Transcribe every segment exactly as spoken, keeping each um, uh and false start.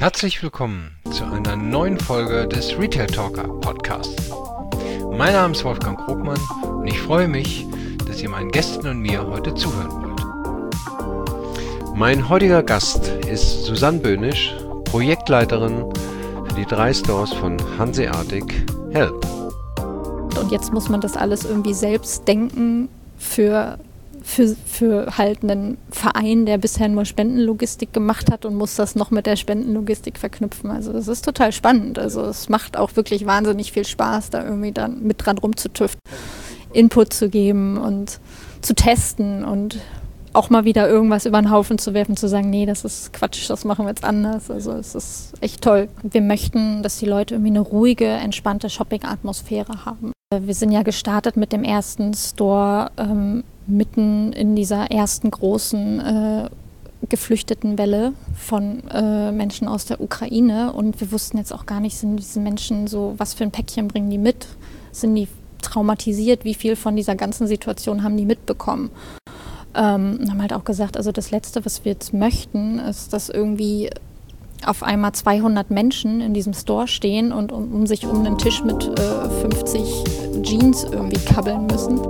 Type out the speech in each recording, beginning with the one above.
Herzlich willkommen zu einer neuen Folge des Retail Talker Podcasts. Mein Name ist Wolfgang Krogmann und ich freue mich, dass ihr meinen Gästen und mir heute zuhören wollt. Mein heutiger Gast ist Susanne Böhnisch, Projektleiterin für die drei Stores von Hanseatic Help. Und jetzt muss man das alles irgendwie selbst denken für, für, für halt einen Verein, der bisher nur Spendenlogistik gemacht hat und muss das noch mit der Spendenlogistik verknüpfen. Also das ist total spannend. Also es macht auch wirklich wahnsinnig viel Spaß, da irgendwie dann mit dran rumzutüfteln, Input zu geben und zu testen und auch mal wieder irgendwas über den Haufen zu werfen, zu sagen, nee, das ist Quatsch, das machen wir jetzt anders. Also es ist echt toll. Wir möchten, dass die Leute irgendwie eine ruhige, entspannte Shopping-Atmosphäre haben. Wir sind ja gestartet mit dem ersten Store ähm, mitten in dieser ersten großen äh, geflüchteten Welle von äh, Menschen aus der Ukraine. Und wir wussten jetzt auch gar nicht, sind diese Menschen so, was für ein Päckchen bringen die mit? Sind die traumatisiert? Wie viel von dieser ganzen Situation haben die mitbekommen? Ähm, und haben halt auch gesagt, also das Letzte, was wir jetzt möchten, ist, dass irgendwie auf einmal zweihundert Menschen in diesem Store stehen und um, um sich um den Tisch mit äh, fünfzig Jeans irgendwie kabbeln müssen.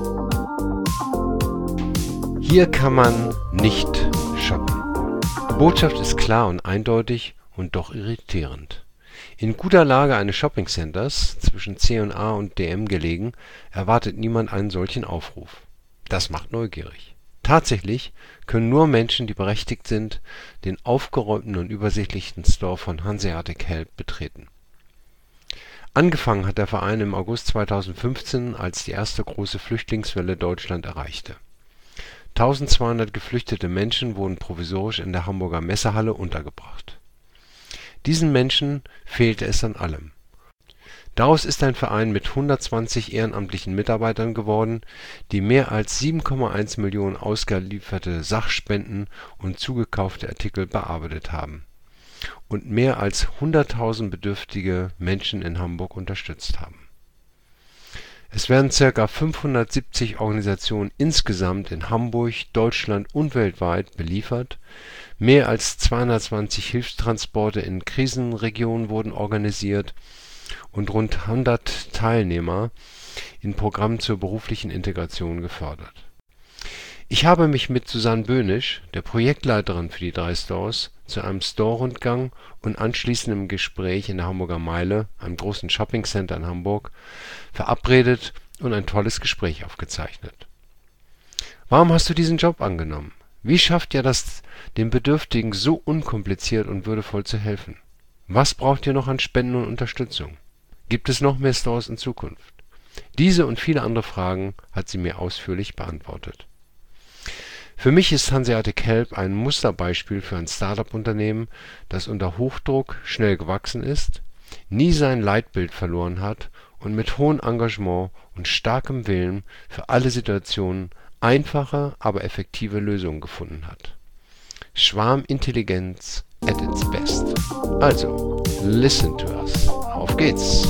Hier kann man nicht shoppen. Die Botschaft ist klar und eindeutig und doch irritierend. In guter Lage eines Shoppingcenters, zwischen C und A und D M gelegen, erwartet niemand einen solchen Aufruf. Das macht neugierig. Tatsächlich können nur Menschen, die berechtigt sind, den aufgeräumten und übersichtlichen Store von Hanseatic Help betreten. Angefangen hat der Verein im August zweitausendfünfzehn, als die erste große Flüchtlingswelle Deutschland erreichte. eintausendzweihundert geflüchtete Menschen wurden provisorisch in der Hamburger Messehalle untergebracht. Diesen Menschen fehlte es an allem. Daraus ist ein Verein mit hundertzwanzig ehrenamtlichen Mitarbeitern geworden, die mehr als sieben Komma eins Millionen ausgelieferte Sachspenden und zugekaufte Artikel bearbeitet haben und mehr als hunderttausend bedürftige Menschen in Hamburg unterstützt haben. Es werden ca. fünfhundertsiebzig Organisationen insgesamt in Hamburg, Deutschland und weltweit beliefert, mehr als zweihundertzwanzig Hilfstransporte in Krisenregionen wurden organisiert und rund hundert Teilnehmer in Programmen zur beruflichen Integration gefördert. Ich habe mich mit Susanne Böhnisch, der Projektleiterin für die drei Stores, zu einem Store-Rundgang und anschließendem Gespräch in der Hamburger Meile, einem großen Shoppingcenter in Hamburg, verabredet und ein tolles Gespräch aufgezeichnet. Warum hast du diesen Job angenommen? Wie schafft ihr das, den Bedürftigen so unkompliziert und würdevoll zu helfen? Was braucht ihr noch an Spenden und Unterstützung? Gibt es noch mehr Stores in Zukunft? Diese und viele andere Fragen hat sie mir ausführlich beantwortet. Für mich ist Hanseatic Help ein Musterbeispiel für ein Start-up-Unternehmen, das unter Hochdruck schnell gewachsen ist, nie sein Leitbild verloren hat und mit hohem Engagement und starkem Willen für alle Situationen einfache, aber effektive Lösungen gefunden hat. Schwarmintelligenz at its best. Also, listen to us. Auf geht's!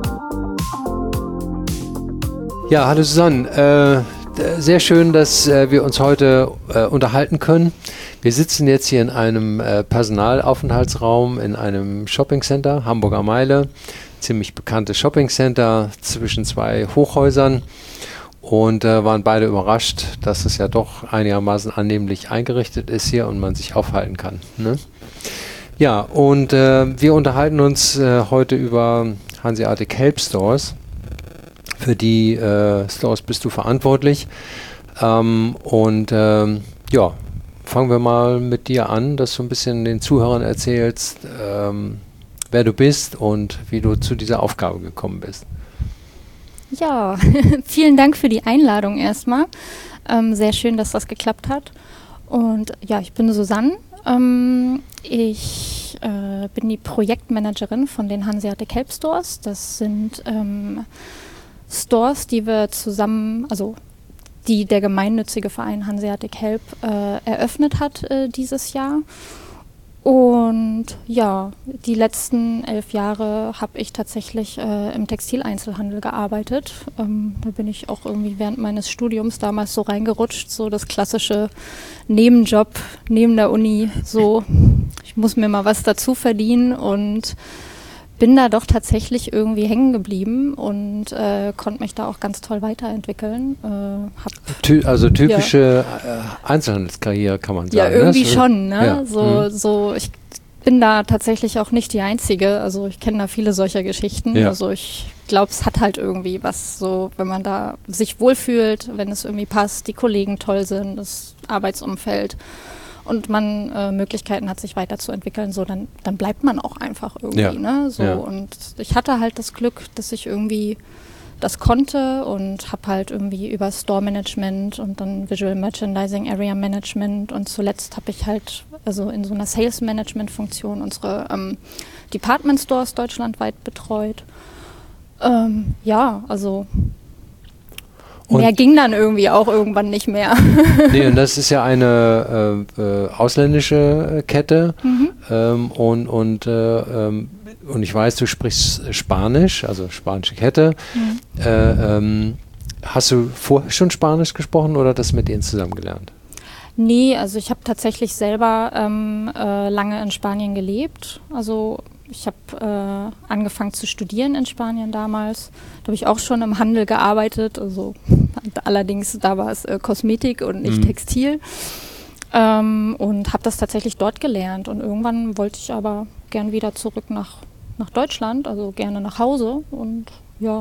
Ja, hallo Susanne. Äh, sehr schön, dass äh, wir uns heute äh, unterhalten können. Wir sitzen jetzt hier in einem äh, Personalaufenthaltsraum in einem Shoppingcenter, Hamburger Meile. Ziemlich bekanntes Shoppingcenter zwischen zwei Hochhäusern. Und äh, waren beide überrascht, dass es ja doch einigermaßen annehmlich eingerichtet ist hier und man sich aufhalten kann. Ne? Ja, und äh, wir unterhalten uns äh, heute über Hanseatic Help Stores. Für die äh, Stores bist du verantwortlich. Ähm, und ähm, ja, fangen wir mal mit dir an, dass du ein bisschen den Zuhörern erzählst, ähm, wer du bist und wie du zu dieser Aufgabe gekommen bist. Ja, vielen Dank für die Einladung erstmal. Ähm, sehr schön, dass das geklappt hat. Und ja, ich bin Susanne. Ähm, ich äh, bin die Projektmanagerin von den Hanseatic Help Stores. Das sind ähm, Stores, die wir zusammen, also die der gemeinnützige Verein Hanseatic Help äh, eröffnet hat äh, dieses Jahr. Und ja, die letzten elf Jahre habe ich tatsächlich äh, im Textileinzelhandel gearbeitet. Ähm, da bin ich auch irgendwie während meines Studiums damals so reingerutscht, so das klassische Nebenjob neben der Uni, so ich muss mir mal was dazu verdienen und bin da doch tatsächlich irgendwie hängen geblieben und äh, konnte mich da auch ganz toll weiterentwickeln. Äh, hab, Ty- also typische ja. äh, Einzelhandelskarriere kann man sagen. Ja, irgendwie ne? schon. Ne? Ja. So, mhm. so, ich bin da tatsächlich auch nicht die Einzige. Also ich kenne da viele solcher Geschichten. Ja. Also ich glaube, es hat halt irgendwie was, so wenn man da sich wohlfühlt, wenn es irgendwie passt, die Kollegen toll sind, das Arbeitsumfeld und man äh, Möglichkeiten hat, sich weiterzuentwickeln, so dann, dann bleibt man auch einfach irgendwie. Ja. Ne? So, ja. Und ich hatte halt das Glück, dass ich irgendwie das konnte und habe halt irgendwie über Store Management und dann Visual Merchandising, Area Management und zuletzt habe ich halt also in so einer Sales Management Funktion unsere ähm, Department Stores deutschlandweit betreut. Ähm, ja, also und mehr ging dann irgendwie auch irgendwann nicht mehr. Nee, und das ist ja eine äh, äh, ausländische Kette mhm. ähm, und, und, äh, ähm, und ich weiß, du sprichst Spanisch, also spanische Kette. Mhm. Äh, ähm, hast du vorher schon Spanisch gesprochen oder das mit denen zusammen gelernt? Nee, also ich habe tatsächlich selber ähm, äh, lange in Spanien gelebt. Also ich habe äh, angefangen zu studieren in Spanien damals. Da habe ich auch schon im Handel gearbeitet. Also allerdings da war es äh, Kosmetik und nicht mhm. Textil. Ähm, und habe das tatsächlich dort gelernt. Und irgendwann wollte ich aber gern wieder zurück nach, nach Deutschland, also gerne nach Hause. Und ja,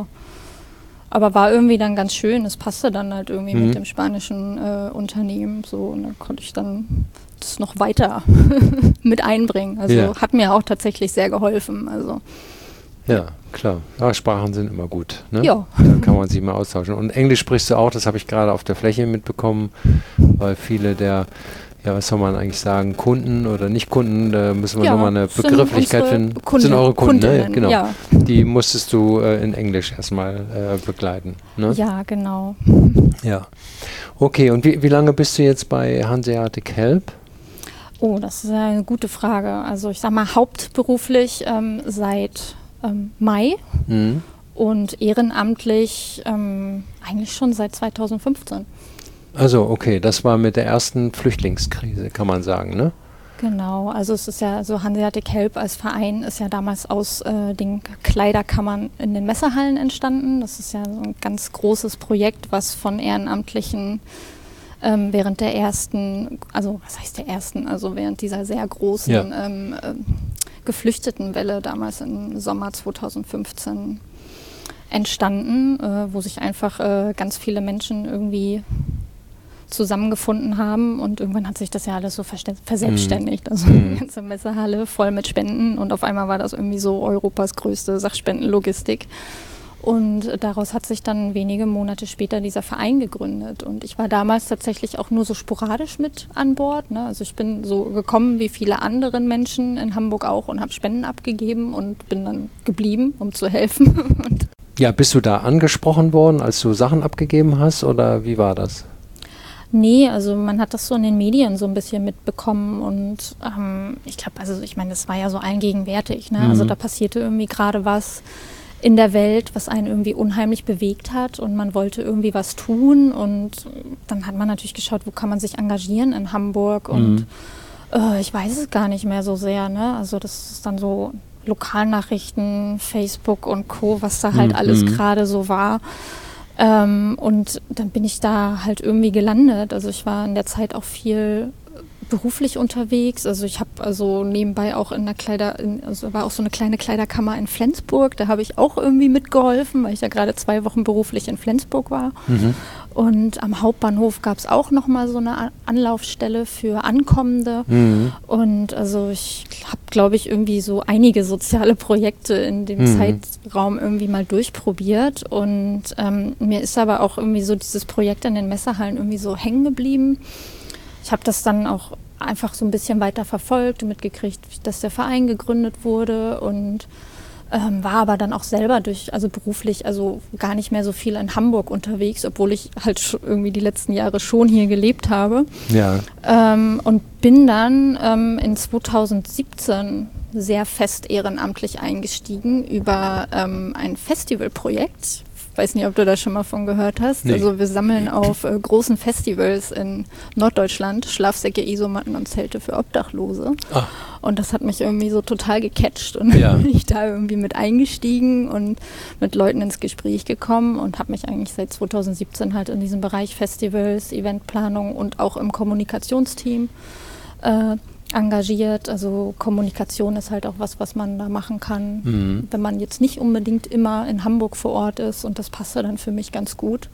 aber war irgendwie dann ganz schön. Es passte dann halt irgendwie mhm. mit dem spanischen äh, Unternehmen. So, und dann konnte ich dann das noch weiter mit einbringen. Also ja. hat mir auch tatsächlich sehr geholfen. Also ja, klar. Ja, Sprachen sind immer gut. Ne? Ja. Da kann man sich mal austauschen. Und Englisch sprichst du auch, das habe ich gerade auf der Fläche mitbekommen, weil viele der, ja, was soll man eigentlich sagen, Kunden oder nicht Kunden, da müssen wir ja, nochmal eine Begrifflichkeit finden. Kunden, sind eure Kunden, Kundinnen, ne? Genau. Ja. Die musstest du äh, in Englisch erstmal äh, begleiten. Ne? Ja, genau. Ja. Okay, und wie, wie lange bist du jetzt bei Hanseatic Help? Oh, das ist eine gute Frage. Also ich sag mal hauptberuflich ähm, seit ähm, Mai mhm. und ehrenamtlich ähm, eigentlich schon seit zweitausendfünfzehn. Also okay, das war mit der ersten Flüchtlingskrise, kann man sagen, ne? Genau, also es ist ja so, Hanseatic Help als Verein ist ja damals aus äh, den Kleiderkammern in den Messehallen entstanden. Das ist ja so ein ganz großes Projekt, was von Ehrenamtlichen Ähm, während der ersten, also was heißt der ersten, also während dieser sehr großen ja. ähm, äh, Geflüchtetenwelle damals im Sommer zweitausendfünfzehn entstanden, äh, wo sich einfach äh, ganz viele Menschen irgendwie zusammengefunden haben und irgendwann hat sich das ja alles so verselbstständigt. Also mhm. die ganze Messehalle voll mit Spenden und auf einmal war das irgendwie so Europas größte Sachspendenlogistik. Und daraus hat sich dann wenige Monate später dieser Verein gegründet. Und ich war damals tatsächlich auch nur so sporadisch mit an Bord. Ne? Also ich bin so gekommen wie viele andere Menschen in Hamburg auch und habe Spenden abgegeben und bin dann geblieben, um zu helfen. Und ja, bist du da angesprochen worden, als du Sachen abgegeben hast oder wie war das? Nee, also man hat das so in den Medien so ein bisschen mitbekommen und ähm, ich glaube, also ich meine, das war ja so allgegenwärtig. Ne? Mhm. Also da passierte irgendwie gerade was in der Welt, was einen irgendwie unheimlich bewegt hat und man wollte irgendwie was tun und dann hat man natürlich geschaut, wo kann man sich engagieren in Hamburg und mhm. äh, ich weiß es gar nicht mehr so sehr, ne? Also das ist dann so Lokalnachrichten, Facebook und Co., was da halt mhm. alles gerade so war. Ähm, und dann bin ich da halt irgendwie gelandet. Also ich war in der Zeit auch viel beruflich unterwegs. Also ich habe also nebenbei auch in der Kleider, in, also war auch so eine kleine Kleiderkammer in Flensburg. Da habe ich auch irgendwie mitgeholfen, weil ich ja gerade zwei Wochen beruflich in Flensburg war. Mhm. Und am Hauptbahnhof gab es auch nochmal so eine Anlaufstelle für Ankommende. Mhm. Und also ich habe, glaube ich, irgendwie so einige soziale Projekte in dem mhm. Zeitraum irgendwie mal durchprobiert. Und ähm, mir ist aber auch irgendwie so dieses Projekt in den Messehallen irgendwie so hängen geblieben. Ich habe das dann auch einfach so ein bisschen weiter verfolgt und mitgekriegt, dass der Verein gegründet wurde und ähm, war aber dann auch selber durch, also beruflich, also gar nicht mehr so viel in Hamburg unterwegs, obwohl ich halt sch- irgendwie die letzten Jahre schon hier gelebt habe. Ja. Ähm, und bin dann ähm, in zweitausendsiebzehn sehr fest ehrenamtlich eingestiegen über ähm, ein Festivalprojekt weiß nicht, ob du da schon mal von gehört hast. Nee. Also wir sammeln auf äh, großen Festivals in Norddeutschland Schlafsäcke, Isomatten und Zelte für Obdachlose. Ah. Und das hat mich irgendwie so total gecatcht und Ja. bin ich da irgendwie mit eingestiegen und mit Leuten ins Gespräch gekommen und habe mich eigentlich seit zweitausendsiebzehn halt in diesem Bereich Festivals, Eventplanung und auch im Kommunikationsteam äh, engagiert. Also Kommunikation ist halt auch was, was man da machen kann, Mhm. wenn man jetzt nicht unbedingt immer in Hamburg vor Ort ist, und das passte dann für mich ganz gut.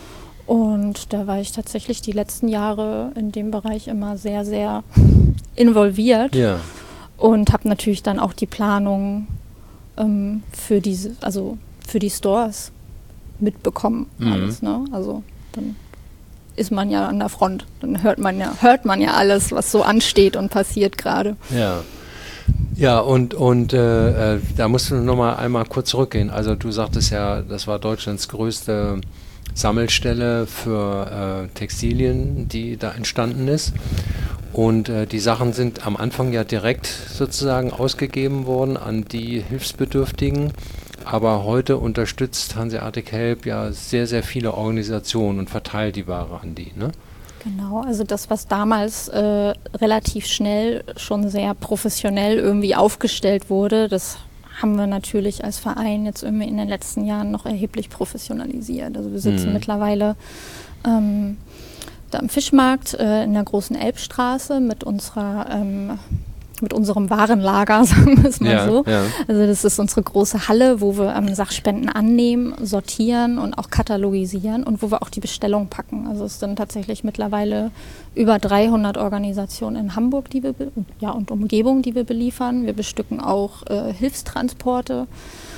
Und da war ich tatsächlich die letzten Jahre in dem Bereich immer sehr, sehr involviert Ja. und habe natürlich dann auch die Planung ähm, für diese, also für die Stores mitbekommen, Mhm. alles, ne? Also dann ist man ja an der Front. Dann hört man ja, hört man ja alles, was so ansteht und passiert gerade. Ja. Ja, und, und äh, äh, da musst du noch mal einmal kurz zurückgehen. Also du sagtest ja, das war Deutschlands größte Sammelstelle für äh, Textilien, die da entstanden ist. Und äh, die Sachen sind am Anfang ja direkt sozusagen ausgegeben worden an die Hilfsbedürftigen. Aber heute unterstützt Hanseatic Help ja sehr, sehr viele Organisationen und verteilt die Ware an die, ne? Genau, also das, was damals äh, relativ schnell schon sehr professionell irgendwie aufgestellt wurde, das haben wir natürlich als Verein jetzt irgendwie in den letzten Jahren noch erheblich professionalisiert. Also wir sitzen Mhm. mittlerweile ähm, da am Fischmarkt äh, in der großen Elbstraße mit unserer ähm, mit unserem Warenlager, sagen wir es mal Ja, so. ja. Also das ist unsere große Halle, wo wir ähm, Sachspenden annehmen, sortieren und auch katalogisieren und wo wir auch die Bestellung packen. Also es sind tatsächlich mittlerweile über dreihundert Organisationen in Hamburg, die wir be- ja, und Umgebung, die wir beliefern. Wir bestücken auch äh, Hilfstransporte,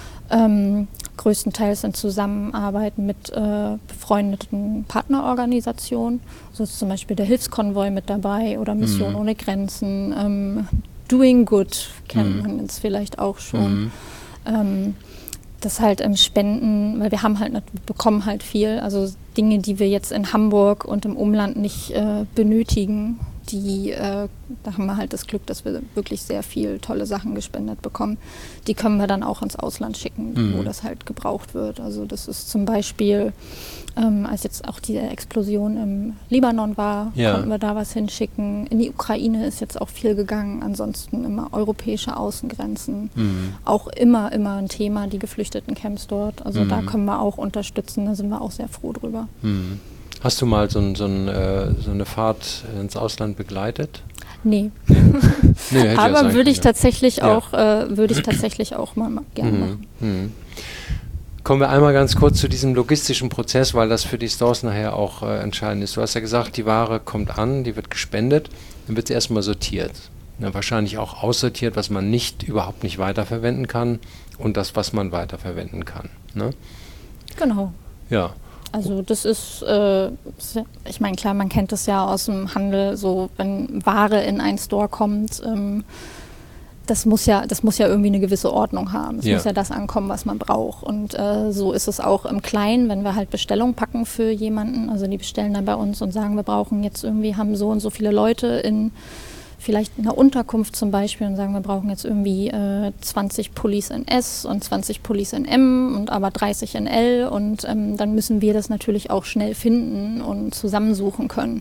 ähm, größtenteils in Zusammenarbeit mit äh, befreundeten Partnerorganisationen. So ist zum Beispiel der Hilfskonvoi mit dabei oder Mission Mhm. ohne Grenzen. Ähm, Doing Good kennt Mhm. man jetzt vielleicht auch schon. Mhm. Ähm, das halt im Spenden, weil wir haben halt, nat- bekommen halt viel, also Dinge, die wir jetzt in Hamburg und im Umland nicht äh, benötigen, die, äh, da haben wir halt das Glück, dass wir wirklich sehr viel tolle Sachen gespendet bekommen. Die können wir dann auch ins Ausland schicken, Mhm. wo das halt gebraucht wird. Also das ist zum Beispiel, ähm, als jetzt auch die Explosion im Libanon war, Ja. konnten wir da was hinschicken. In die Ukraine ist jetzt auch viel gegangen. Ansonsten immer europäische Außengrenzen. Mhm. Auch immer, immer ein Thema, die Geflüchtetencamps dort. Also da Mhm. können wir auch unterstützen. Da sind wir auch sehr froh drüber. Mhm. Hast du mal so, ein, so, ein, äh, so eine Fahrt ins Ausland begleitet? Nee. Nee, hätte ja Aber sein würde ich können, tatsächlich Ja. auch, äh, würde ich tatsächlich auch mal ma- ja. gerne Mhm. machen. Mhm. Kommen wir einmal ganz kurz zu diesem logistischen Prozess, weil das für die Stores nachher auch äh, entscheidend ist. Du hast ja gesagt, die Ware kommt an, die wird gespendet, dann wird sie erstmal sortiert. Ja, wahrscheinlich auch aussortiert, was man nicht, überhaupt nicht weiterverwenden kann und das, was man weiterverwenden kann. Ne? Genau. Ja. Also das ist, äh, se- ich meine, klar, man kennt das ja aus dem Handel, so wenn Ware in einen Store kommt, ähm, das muss ja, das muss ja irgendwie eine gewisse Ordnung haben. Es Ja. muss ja das ankommen, was man braucht. Und äh, so ist es auch im Kleinen, wenn wir halt Bestellung packen für jemanden. Also die bestellen dann bei uns und sagen, wir brauchen jetzt irgendwie, haben so und so viele Leute in vielleicht in einer Unterkunft zum Beispiel und sagen, wir brauchen jetzt irgendwie äh, zwanzig Pullis in S und zwanzig Pullis in M und aber dreißig in L, und ähm, dann müssen wir das natürlich auch schnell finden und zusammensuchen können.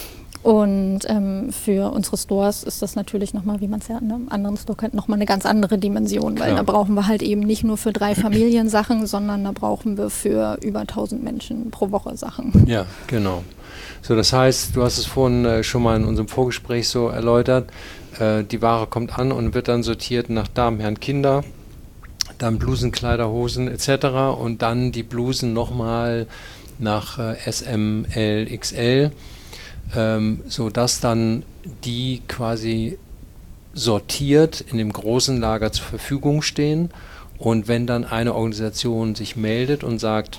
Und ähm, für unsere Stores ist das natürlich nochmal, wie man es ja in einem anderen Store kennt, nochmal eine ganz andere Dimension, weil Klar. da brauchen wir halt eben nicht nur für drei Familien Sachen, sondern da brauchen wir für über tausend Menschen pro Woche Sachen. Ja, genau. So, das heißt, du hast es vorhin äh, schon mal in unserem Vorgespräch so erläutert, äh, die Ware kommt an und wird dann sortiert nach Damen, Herren, Kinder, dann Blusen, Kleider, Hosen et cetera und dann die Blusen nochmal nach äh, S, M, L, X L, ähm, sodass dann die quasi sortiert in dem großen Lager zur Verfügung stehen, und wenn dann eine Organisation sich meldet und sagt,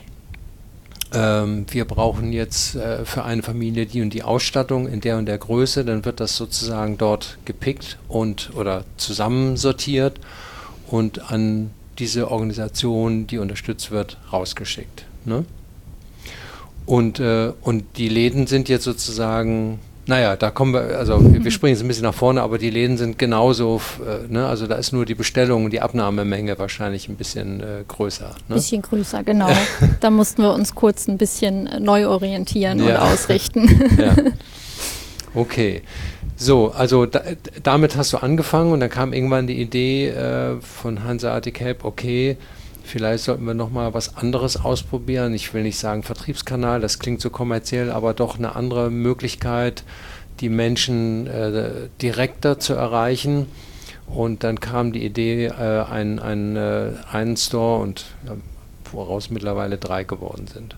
ähm, wir brauchen jetzt äh, für eine Familie die und die Ausstattung in der und der Größe, dann wird das sozusagen dort gepickt und oder zusammensortiert und an diese Organisation, die unterstützt wird, rausgeschickt. Ne? Und, äh, und die Läden sind jetzt sozusagen Naja, da kommen wir, also wir springen jetzt ein bisschen nach vorne, aber die Läden sind genauso, äh, ne, also da ist nur die Bestellung und die Abnahmemenge wahrscheinlich ein bisschen äh, größer. Ein ne? bisschen größer, genau. Da mussten wir uns kurz ein bisschen neu orientieren ja. und ausrichten. Ja. Okay. So, also da, damit hast du angefangen und dann kam irgendwann die Idee äh, von Hanseatic Help, okay, vielleicht sollten wir nochmal was anderes ausprobieren. Ich will nicht sagen Vertriebskanal, das klingt so kommerziell, aber doch eine andere Möglichkeit, die Menschen äh, direkter zu erreichen. Und dann kam die Idee, äh, ein, ein, äh, einen Store und ja, woraus mittlerweile drei geworden sind.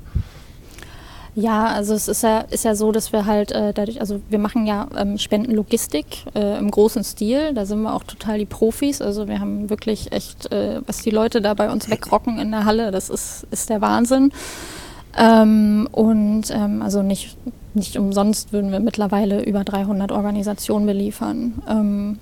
Ja, also es ist ja, ist ja so, dass wir halt äh, dadurch, also wir machen ja ähm, Spendenlogistik äh, im großen Stil, da sind wir auch total die Profis, also wir haben wirklich echt, äh, was die Leute da bei uns wegrocken in der Halle, das ist, ist der Wahnsinn. Ähm, und ähm, also nicht, nicht umsonst würden wir mittlerweile über dreihundert Organisationen beliefern. Ähm,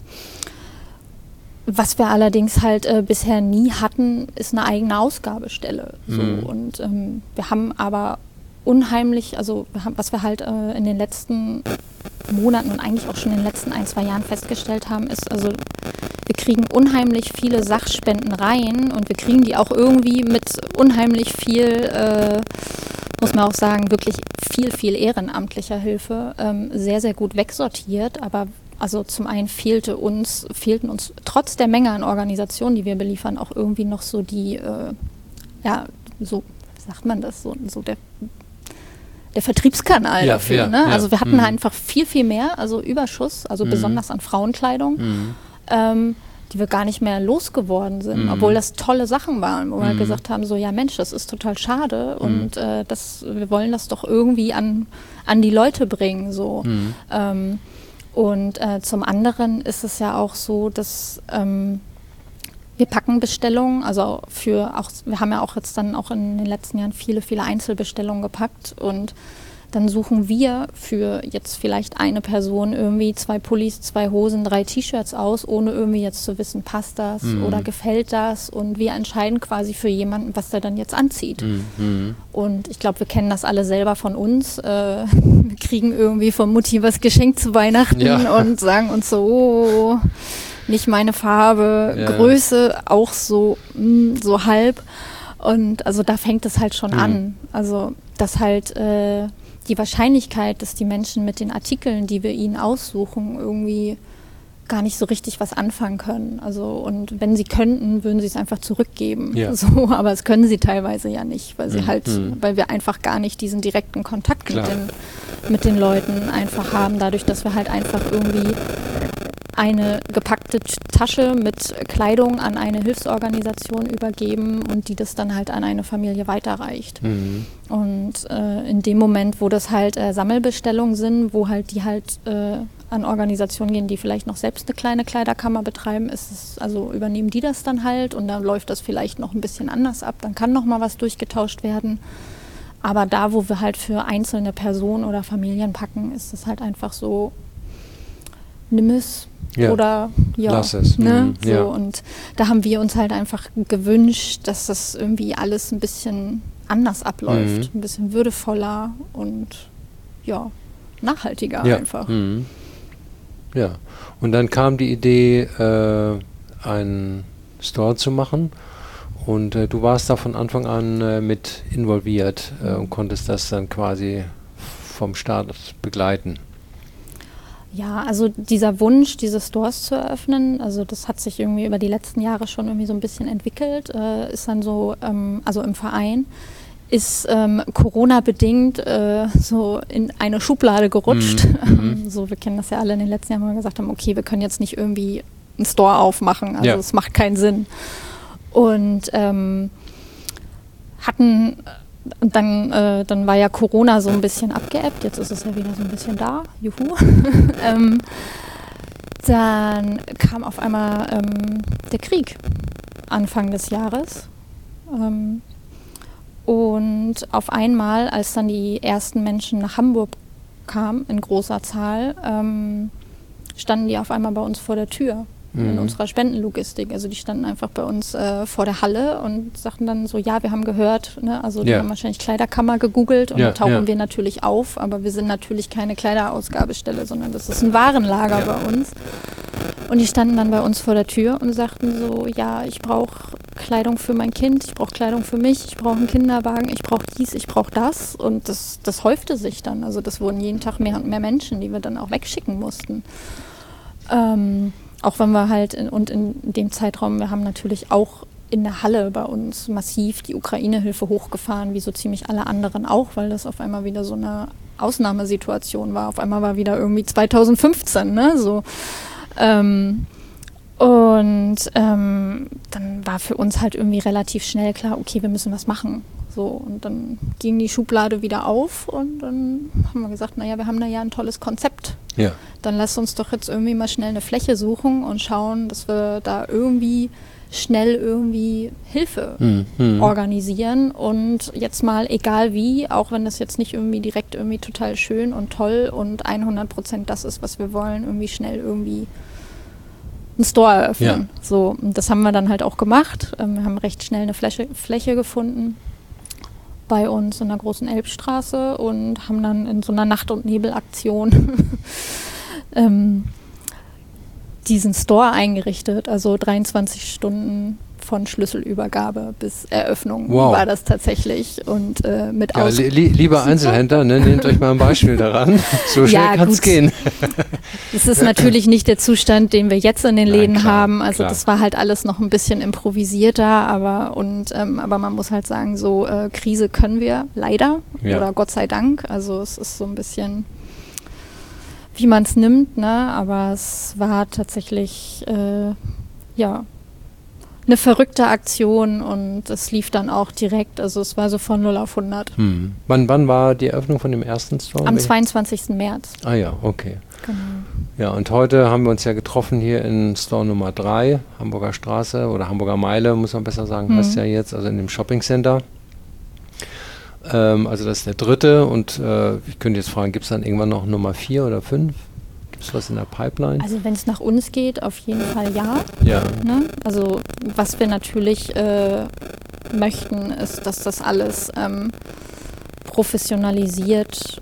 Was wir allerdings halt äh, bisher nie hatten, ist eine eigene Ausgabestelle. So. Mhm. Und ähm, wir haben aber unheimlich, also wir haben, was wir halt äh, in den letzten Monaten und eigentlich auch schon in den letzten ein, zwei Jahren festgestellt haben, ist, also wir kriegen unheimlich viele Sachspenden rein und wir kriegen die auch irgendwie mit unheimlich viel, äh, muss man auch sagen, wirklich viel, viel ehrenamtlicher Hilfe ähm, sehr, sehr gut wegsortiert, aber also zum einen fehlte uns, fehlten uns trotz der Menge an Organisationen, die wir beliefern, auch irgendwie noch so die, äh, ja, so, wie sagt man das, so, so der, der Vertriebskanal ja, dafür. Ja, ne? ja. Also wir hatten mhm. einfach viel, viel mehr, also Überschuss, also mhm. besonders an Frauenkleidung, mhm. ähm, die wir gar nicht mehr losgeworden sind, mhm. obwohl das tolle Sachen waren, wo mhm. wir gesagt haben, so ja Mensch, das ist total schade mhm. und äh, das, wir wollen das doch irgendwie an, an die Leute bringen, so. Mhm. Ähm, Und äh, zum anderen ist es ja auch so, dass ähm, wir packen Bestellungen, also für auch, wir haben ja auch jetzt dann auch in den letzten Jahren viele, viele Einzelbestellungen gepackt und dann suchen wir für jetzt vielleicht eine Person irgendwie zwei Pullis, zwei Hosen, drei T-Shirts aus, ohne irgendwie jetzt zu wissen, passt das mhm. oder gefällt das und wir entscheiden quasi für jemanden, was der dann jetzt anzieht. Mhm. Und ich glaube, wir kennen das alle selber von uns. Äh, wir kriegen irgendwie von Mutti was geschenkt zu Weihnachten ja. und sagen uns so, oh, nicht meine Farbe, ja. Größe auch so, mh, so halb. Und also da fängt es halt schon mhm. an. Also dass halt äh, die Wahrscheinlichkeit, dass die Menschen mit den Artikeln, die wir ihnen aussuchen, irgendwie gar nicht so richtig was anfangen können. Also und wenn sie könnten, würden sie es einfach zurückgeben. Ja. So, aber das können sie teilweise ja nicht, weil sie mhm. halt, weil wir einfach gar nicht diesen direkten Kontakt mit den, mit den Leuten einfach haben, dadurch, dass wir halt einfach irgendwie eine gepackte Tasche mit Kleidung an eine Hilfsorganisation übergeben und die das dann halt an eine Familie weiterreicht. Mhm. Und äh, in dem Moment, wo das halt äh, Sammelbestellungen sind, wo halt die halt äh, an Organisationen gehen, die vielleicht noch selbst eine kleine Kleiderkammer betreiben, ist es, also übernehmen die das dann halt und dann läuft das vielleicht noch ein bisschen anders ab, dann kann noch mal was durchgetauscht werden. Aber da, wo wir halt für einzelne Personen oder Familien packen, ist es halt einfach so, nimm es. Ja. Oder ja, lass es. Ne? Mhm. So, ja. Und da haben wir uns halt einfach gewünscht, dass das irgendwie alles ein bisschen anders abläuft, mhm. ein bisschen würdevoller und ja, nachhaltiger ja. einfach. Mhm. Ja, und dann kam die Idee, äh, einen Store zu machen und äh, du warst da von Anfang an äh, mit involviert äh, und konntest das dann quasi vom Start begleiten. Ja, also dieser Wunsch, diese Stores zu eröffnen, also das hat sich irgendwie über die letzten Jahre schon irgendwie so ein bisschen entwickelt, äh, ist dann so, ähm, also im Verein, ist ähm, Corona-bedingt äh, so in eine Schublade gerutscht. Mhm. So, wir kennen das ja alle in den letzten Jahren, wo wir gesagt haben, okay, wir können jetzt nicht irgendwie einen Store aufmachen, also es ja. macht keinen Sinn. Und ähm, hatten... Und dann, äh, dann war ja Corona so ein bisschen abgeebbt, jetzt ist es ja wieder so ein bisschen da, juhu. ähm, dann kam auf einmal ähm, der Krieg Anfang des Jahres. Ähm, und auf einmal, als dann die ersten Menschen nach Hamburg kamen, in großer Zahl, ähm, standen die auf einmal bei uns vor der Tür mhm. in unserer Spendenlogistik. Also die standen einfach bei uns äh, vor der Halle und sagten dann so, ja, wir haben gehört, ne? Also die ja. haben wahrscheinlich Kleiderkammer gegoogelt und ja, da tauchen ja. wir natürlich auf, aber wir sind natürlich keine Kleiderausgabestelle, sondern das ist ein Warenlager ja. bei uns. Und die standen dann bei uns vor der Tür und sagten so, ja, ich brauche Kleidung für mein Kind, ich brauche Kleidung für mich, ich brauche einen Kinderwagen, ich brauche dies, ich brauche das. Und das, das häufte sich dann. Also das wurden jeden Tag mehr und mehr Menschen, die wir dann auch wegschicken mussten. Ähm, auch wenn wir halt, in, und in dem Zeitraum, wir haben natürlich auch in der Halle bei uns massiv die Ukraine-Hilfe hochgefahren, wie so ziemlich alle anderen auch, weil das auf einmal wieder so eine Ausnahmesituation war. Auf einmal war wieder irgendwie zweitausendfünfzehn, ne, so. Ähm, und ähm, dann war für uns halt irgendwie relativ schnell klar, okay, wir müssen was machen. So, und dann ging die Schublade wieder auf und dann haben wir gesagt, naja, wir haben da ja ein tolles Konzept. Ja. Dann lass uns doch jetzt irgendwie mal schnell eine Fläche suchen und schauen, dass wir da irgendwie schnell irgendwie Hilfe hm, hm. organisieren und jetzt mal egal wie, auch wenn das jetzt nicht irgendwie direkt irgendwie total schön und toll und hundert Prozent das ist, was wir wollen, irgendwie schnell irgendwie einen Store eröffnen. Ja. So, und das haben wir dann halt auch gemacht. Ähm, wir haben recht schnell eine Fläche, Fläche gefunden bei uns in der großen Elbstraße und haben dann in so einer Nacht- und Nebelaktion ähm, diesen Store eingerichtet, also dreiundzwanzig Stunden von Schlüsselübergabe bis Eröffnung wow. war das tatsächlich und äh, mit ja, Aus... li lieber Einzelhändler, ne, nehmt euch mal ein Beispiel daran. So schnell ja, kann es gehen. Das ist natürlich nicht der Zustand, den wir jetzt in den Nein, Läden klar, haben. Also klar. das war halt alles noch ein bisschen improvisierter, aber und ähm, aber man muss halt sagen, so äh, Krise können wir leider ja. oder Gott sei Dank. Also es ist so ein bisschen, wie man es nimmt, ne? Aber es war tatsächlich äh, ja eine verrückte Aktion und es lief dann auch direkt, also es war so von null auf hundert. Hm. Wann, wann war die Eröffnung von dem ersten Store? Am zweiundzwanzigsten März. Ah ja, okay. Genau. Ja, und heute haben wir uns ja getroffen hier in Store Nummer drei, Hamburger Straße oder Hamburger Meile, muss man besser sagen, mhm. heißt ja jetzt, also in dem Shopping Center. Ähm, also das ist der dritte und äh, ich könnte jetzt fragen, gibt es dann irgendwann noch Nummer vier oder fünf? Gibt es was in der Pipeline? Also wenn es nach uns geht, auf jeden Fall ja. Ja. Ne? Also was wir natürlich äh, möchten, ist, dass das alles ähm, professionalisiert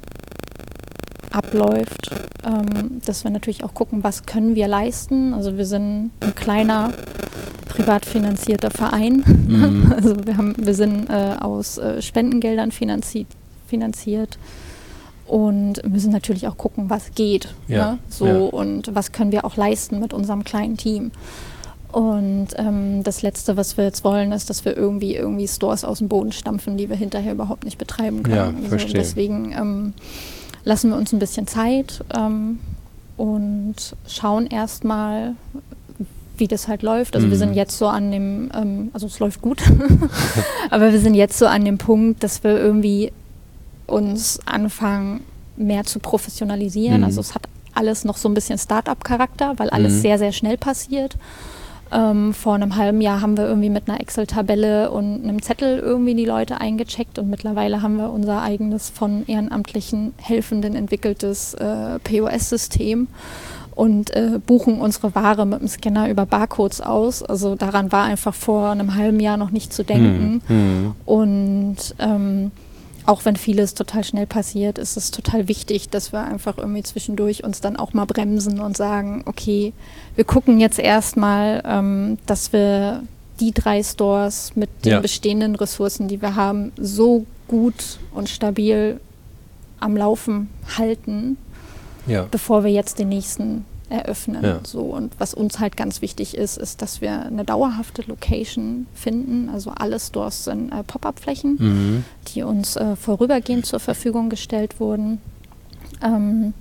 abläuft. Ähm, dass wir natürlich auch gucken, was können wir leisten. Also wir sind ein kleiner, privat finanzierter Verein. Mhm. Also wir, haben, wir sind äh, aus äh, Spendengeldern finanzi finanziert. Und wir müssen natürlich auch gucken, was geht. Ja, ne? So, ja. Und was können wir auch leisten mit unserem kleinen Team. Und ähm, das Letzte, was wir jetzt wollen, ist, dass wir irgendwie irgendwie Stores aus dem Boden stampfen, die wir hinterher überhaupt nicht betreiben können. Ja, also verstehe. deswegen ähm, lassen wir uns ein bisschen Zeit ähm, und schauen erstmal, wie das halt läuft. Also mhm. wir sind jetzt so an dem, ähm, also es läuft gut, aber wir sind jetzt so an dem Punkt, dass wir irgendwie uns anfangen, mehr zu professionalisieren. Mhm. Also es hat alles noch so ein bisschen Start-up-Charakter, weil alles mhm. sehr, sehr schnell passiert. Ähm, vor einem halben Jahr haben wir irgendwie mit einer Excel-Tabelle und einem Zettel irgendwie die Leute eingecheckt und mittlerweile haben wir unser eigenes von ehrenamtlichen Helfenden entwickeltes äh, P O S-System und äh, buchen unsere Ware mit dem Scanner über Barcodes aus. Also daran war einfach vor einem halben Jahr noch nicht zu denken. Mhm. Und ähm, auch wenn vieles total schnell passiert, ist es total wichtig, dass wir einfach irgendwie zwischendurch uns dann auch mal bremsen und sagen, okay, wir gucken jetzt erstmal, ähm, dass wir die drei Stores mit den ja. bestehenden Ressourcen, die wir haben, so gut und stabil am Laufen halten, ja. bevor wir jetzt den nächsten eröffnen. Ja. So. Und was uns halt ganz wichtig ist, ist, dass wir eine dauerhafte Location finden. Also alle Stores sind äh, Pop-up-Flächen, mhm. die uns äh, vorübergehend zur Verfügung gestellt wurden. Ähm,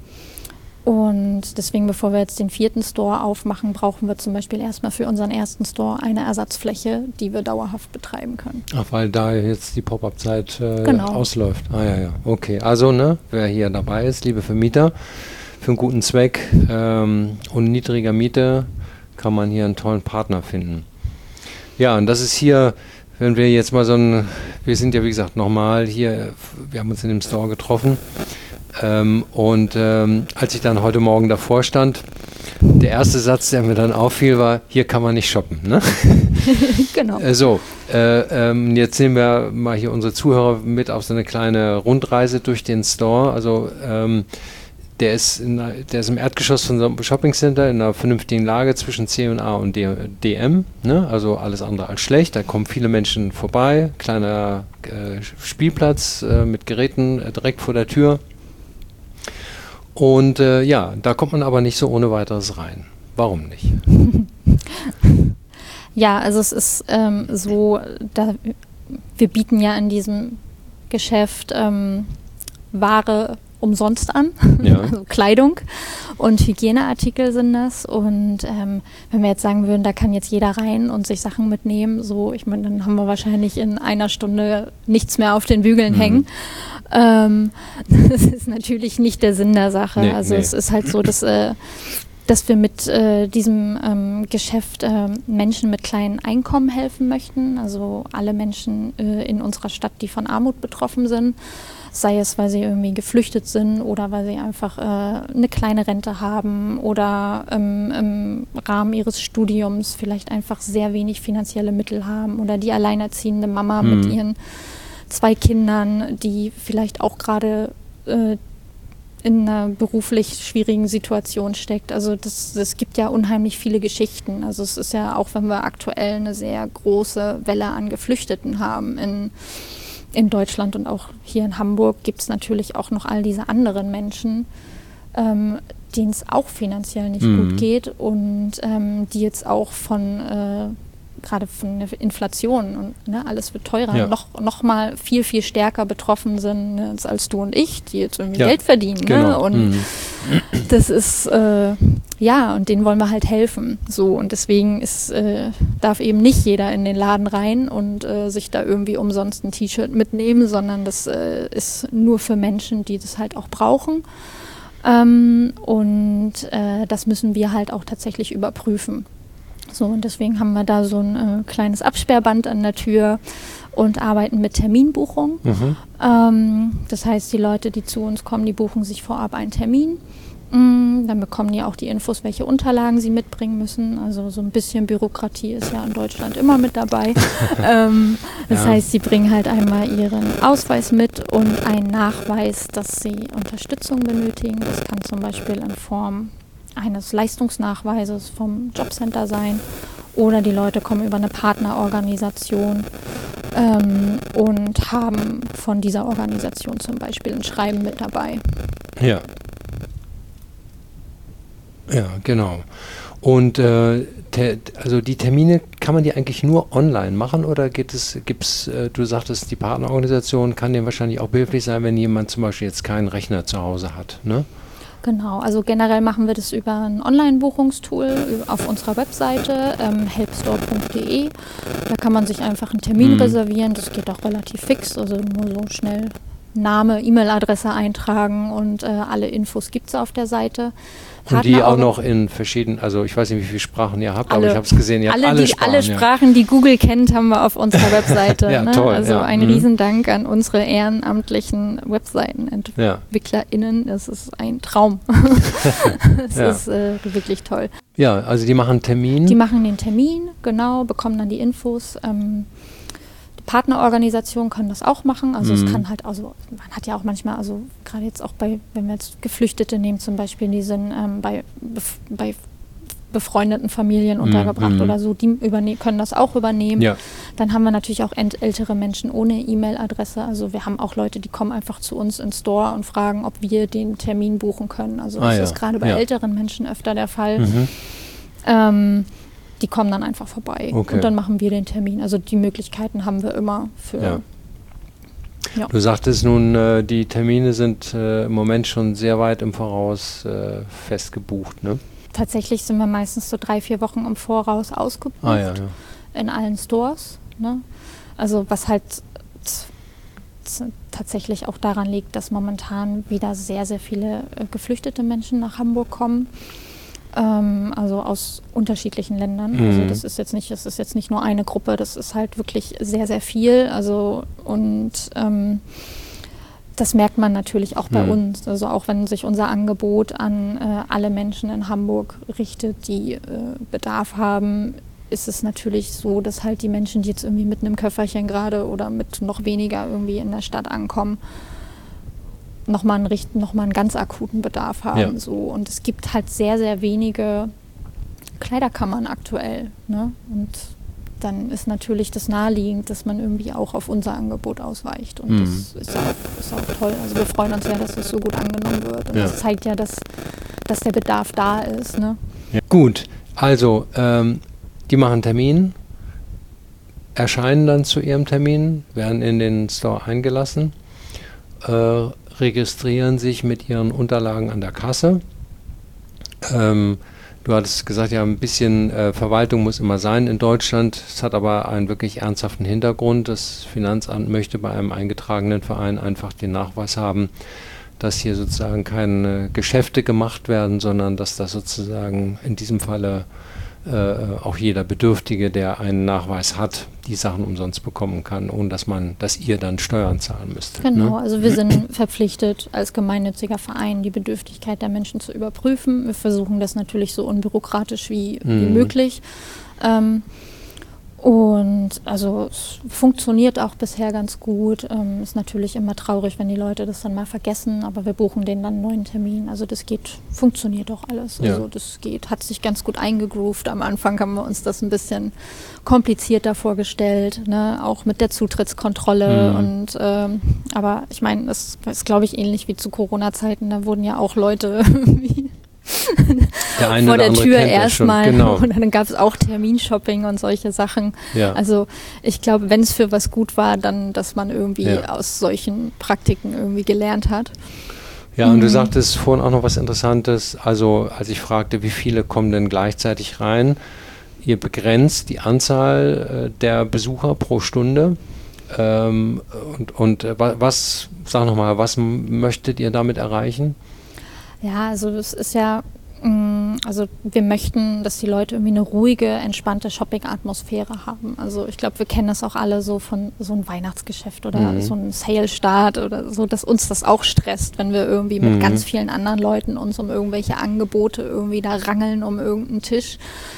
und deswegen, bevor wir jetzt den vierten Store aufmachen, brauchen wir zum Beispiel erstmal für unseren ersten Store eine Ersatzfläche, die wir dauerhaft betreiben können. Ach, weil da jetzt die Pop-up-Zeit äh, genau. ausläuft. Ah ja, ja, okay. Also, ne, wer hier dabei ist, liebe Vermieter, für einen guten Zweck ähm, und niedriger Miete kann man hier einen tollen Partner finden. Ja, und das ist hier, wenn wir jetzt mal so ein, wir sind ja wie gesagt nochmal hier, wir haben uns in dem Store getroffen ähm, und ähm, als ich dann heute Morgen davor stand, Der erste Satz, der mir dann auffiel, war, hier kann man nicht shoppen. Ne? Genau. Äh, so, äh, ähm, jetzt nehmen wir mal hier unsere Zuhörer mit auf so eine kleine Rundreise durch den Store. Also ähm, der, ist in, der ist im Erdgeschoss von so einem Shoppingcenter in einer vernünftigen Lage zwischen C und A und D M. Ne? Also alles andere als schlecht. Da kommen viele Menschen vorbei. Kleiner äh, Spielplatz äh, mit Geräten äh, direkt vor der Tür. Und äh, ja, da kommt man aber nicht so ohne weiteres rein. Warum nicht? Ja, also es ist ähm, so, da, wir bieten ja in diesem Geschäft ähm, Ware umsonst an, Ja. also Kleidung und Hygieneartikel sind das. Und ähm, wenn wir jetzt sagen würden, da kann jetzt jeder rein und sich Sachen mitnehmen, so, ich meine, dann haben wir wahrscheinlich in einer Stunde nichts mehr auf den Bügeln mhm. hängen. Ähm, das ist natürlich nicht der Sinn der Sache. Nee, also nee. Es ist halt so, dass, äh, dass wir mit äh, diesem ähm, Geschäft äh, Menschen mit kleinen Einkommen helfen möchten. Also alle Menschen äh, in unserer Stadt, die von Armut betroffen sind. Sei es, weil sie irgendwie geflüchtet sind oder weil sie einfach äh, eine kleine Rente haben oder ähm, im Rahmen ihres Studiums vielleicht einfach sehr wenig finanzielle Mittel haben oder die alleinerziehende Mama mhm. mit ihren zwei Kindern, die vielleicht auch gerade äh, in einer beruflich schwierigen Situation steckt. Also das, das gibt ja unheimlich viele Geschichten. Also es ist ja auch, wenn wir aktuell eine sehr große Welle an Geflüchteten haben in, in Deutschland und auch hier in Hamburg, gibt es natürlich auch noch all diese anderen Menschen, ähm, denen es auch finanziell nicht mhm. gut geht und ähm, die jetzt auch von äh, gerade von der Inflation und ne, alles wird teurer, ja. noch, noch mal viel, viel stärker betroffen sind ne, als du und ich, die jetzt irgendwie ja, Geld verdienen. Genau. Ne? Und mhm. das ist, äh, ja, und denen wollen wir halt helfen. So, und deswegen ist, äh, darf eben nicht jeder in den Laden rein und äh, sich da irgendwie umsonst ein T-Shirt mitnehmen, sondern das äh, ist nur für Menschen, die das halt auch brauchen. Ähm, und äh, das müssen wir halt auch tatsächlich überprüfen. So, und deswegen haben wir da so ein äh, kleines Absperrband an der Tür und arbeiten mit Terminbuchung. Mhm. Ähm, das heißt, die Leute, die zu uns kommen, die buchen sich vorab einen Termin. Mm, dann bekommen die auch die Infos, welche Unterlagen sie mitbringen müssen. Also so ein bisschen Bürokratie ist ja in Deutschland immer mit dabei. ähm, das ja. heißt, sie bringen halt einmal ihren Ausweis mit und einen Nachweis, dass sie Unterstützung benötigen. Das kann zum Beispiel in Form eines Leistungsnachweises vom Jobcenter sein oder die Leute kommen über eine Partnerorganisation ähm, und haben von dieser Organisation zum Beispiel ein Schreiben mit dabei. Ja. Ja, genau. Und äh, te- also die Termine, kann man die eigentlich nur online machen oder gibt es, gibt's, äh, du sagtest, die Partnerorganisation kann dem wahrscheinlich auch behilflich sein, wenn jemand zum Beispiel jetzt keinen Rechner zu Hause hat, ne? Genau, also generell machen wir das über ein Online-Buchungstool auf unserer Webseite ähm, helpstore punkt de. Da kann man sich einfach einen Termin mhm. reservieren, das geht auch relativ fix, also nur so schnell Name, E-Mail-Adresse eintragen und äh, alle Infos gibt es auf der Seite. Und die auch noch in verschiedenen, also ich weiß nicht, wie viele Sprachen ihr habt, alle, aber ich habe es gesehen, ihr alle, habt alle die, Sprachen. Alle Sprachen, ja. die Google kennt, haben wir auf unserer Webseite. ja, ne? toll, also ja. ein mhm. Riesendank an unsere ehrenamtlichen Webseitenentwicklerinnen. Das ist ein Traum. Das ja. ist äh, wirklich toll. Ja, also die machen einen Termin. Die machen den Termin, genau, bekommen dann die Infos. Ähm, Partnerorganisationen können das auch machen, also mhm. es kann halt, also man hat ja auch manchmal, also gerade jetzt auch bei, wenn wir jetzt Geflüchtete nehmen zum Beispiel, die sind ähm, bei, bef- bei befreundeten Familien mhm. untergebracht mhm. oder so, die überne- können das auch übernehmen. Ja. Dann haben wir natürlich auch ent- ältere Menschen ohne E-Mail-Adresse, also wir haben auch Leute, die kommen einfach zu uns ins Store und fragen, ob wir den Termin buchen können, also das ah, ja. ist gerade bei ja. älteren Menschen öfter der Fall. Mhm. Ähm, Die kommen dann einfach vorbei okay. und dann machen wir den Termin. Also die Möglichkeiten haben wir immer für. Ja. Ja. Du sagtest nun, äh, die Termine sind äh, im Moment schon sehr weit im Voraus äh, festgebucht, ne? Tatsächlich sind wir meistens so drei, vier Wochen im Voraus ausgebucht ah, ja, ja. in allen Stores. Ne? Also was halt z- z- tatsächlich auch daran liegt, dass momentan wieder sehr, sehr viele äh, geflüchtete Menschen nach Hamburg kommen. Ähm, also aus unterschiedlichen Ländern. Mhm. Also das ist jetzt nicht, das ist jetzt nicht nur eine Gruppe, das ist halt wirklich sehr, sehr viel. Also und ähm, das merkt man natürlich auch bei Mhm. uns. Also auch wenn sich unser Angebot an äh, alle Menschen in Hamburg richtet, die äh, Bedarf haben, ist es natürlich so, dass halt die Menschen, die jetzt irgendwie mit einem Köfferchen gerade oder mit noch weniger irgendwie in der Stadt ankommen, nochmal einen, richt- noch mal einen ganz akuten Bedarf haben. Ja. So. Und es gibt halt sehr, sehr wenige Kleiderkammern aktuell. Ne? Und dann ist natürlich das naheliegend, dass man irgendwie auch auf unser Angebot ausweicht. Und Mhm. das ist auch, ist auch toll. Also wir freuen uns ja, dass das so gut angenommen wird. Und Ja. das zeigt ja, dass, dass der Bedarf da ist. Ne? Ja. Gut, also ähm, die machen einen Termin, erscheinen dann zu ihrem Termin, werden in den Store eingelassen, äh, registrieren sich mit ihren Unterlagen an der Kasse. Ähm, du hattest gesagt, ja, ein bisschen äh, Verwaltung muss immer sein in Deutschland. Es hat aber einen wirklich ernsthaften Hintergrund. Das Finanzamt möchte bei einem eingetragenen Verein einfach den Nachweis haben, dass hier sozusagen keine Geschäfte gemacht werden, sondern dass das sozusagen in diesem Falle äh, auch jeder Bedürftige, der einen Nachweis hat, die Sachen umsonst bekommen kann, ohne dass man, dass ihr dann Steuern zahlen müsst. Genau, Ne? also wir sind verpflichtet, als gemeinnütziger Verein die Bedürftigkeit der Menschen zu überprüfen. Wir versuchen das natürlich so unbürokratisch wie, wie Mhm. möglich. Ähm, und also es funktioniert auch bisher ganz gut. Ähm, ist natürlich immer traurig, wenn die Leute das dann mal vergessen, aber wir buchen denen dann einen neuen Termin. Also das geht, funktioniert auch alles. Ja. Also das geht, hat sich ganz gut eingegroovt. Am Anfang haben wir uns das ein bisschen komplizierter vorgestellt, ne? Auch mit der Zutrittskontrolle. Mhm. Und ähm, aber ich meine, das ist, glaube ich, ähnlich wie zu Corona-Zeiten. Da wurden ja auch Leute wie Der eine vor oder der andere Tür kennt das schon. erstmal Genau. und dann gab es auch Terminshopping und solche Sachen. Ja. Also ich glaube, wenn es für was gut war, dann, dass man irgendwie Ja. aus solchen Praktiken irgendwie gelernt hat. Ja, und du Mhm. sagtest vorhin auch noch was Interessantes. Also, als ich fragte, wie viele kommen denn gleichzeitig rein, ihr begrenzt die Anzahl äh, der Besucher pro Stunde. Ähm, und und äh, wa- was, sag nochmal, was m- möchtet ihr damit erreichen? Ja, also das ist ja, mh, also wir möchten, dass die Leute irgendwie eine ruhige, entspannte Shopping-Atmosphäre haben. Also ich glaube, wir kennen das auch alle so von so einem Weihnachtsgeschäft oder Mhm. so einem Sale-Start oder so, dass uns das auch stresst, wenn wir irgendwie mit Mhm. ganz vielen anderen Leuten uns um irgendwelche Angebote irgendwie da rangeln um irgendeinen Tisch.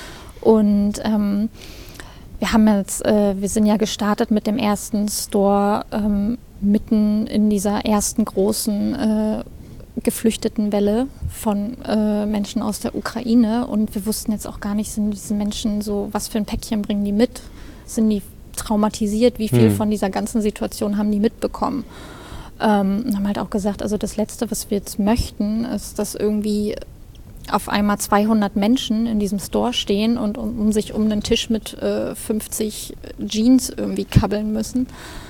Und ähm, wir haben jetzt, äh, wir sind ja gestartet mit dem ersten Store ähm, mitten in dieser ersten großen äh, Geflüchtetenwelle von äh, Menschen aus der Ukraine und wir wussten jetzt auch gar nicht, sind diese Menschen so, was für ein Päckchen bringen die mit? Sind die traumatisiert? Wie viel Hm. von dieser ganzen Situation haben die mitbekommen? Ähm, und haben halt auch gesagt, also das Letzte, was wir jetzt möchten, ist, dass irgendwie auf einmal zweihundert Menschen in diesem Store stehen und um, um sich um einen Tisch mit äh, fünfzig Jeans irgendwie kabbeln müssen.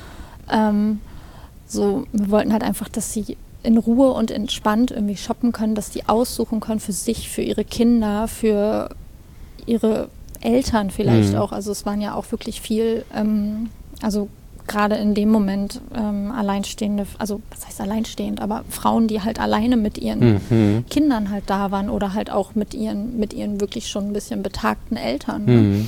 Ähm, so, wir wollten halt einfach, dass sie in Ruhe und entspannt irgendwie shoppen können, dass die aussuchen können für sich, für ihre Kinder, für ihre Eltern vielleicht Mhm. auch. Also es waren ja auch wirklich viel, ähm, also gerade in dem Moment ähm, alleinstehende, also was heißt alleinstehend, aber Frauen, die halt alleine mit ihren Mhm. Kindern halt da waren oder halt auch mit ihren, mit ihren wirklich schon ein bisschen betagten Eltern. Ne? Mhm.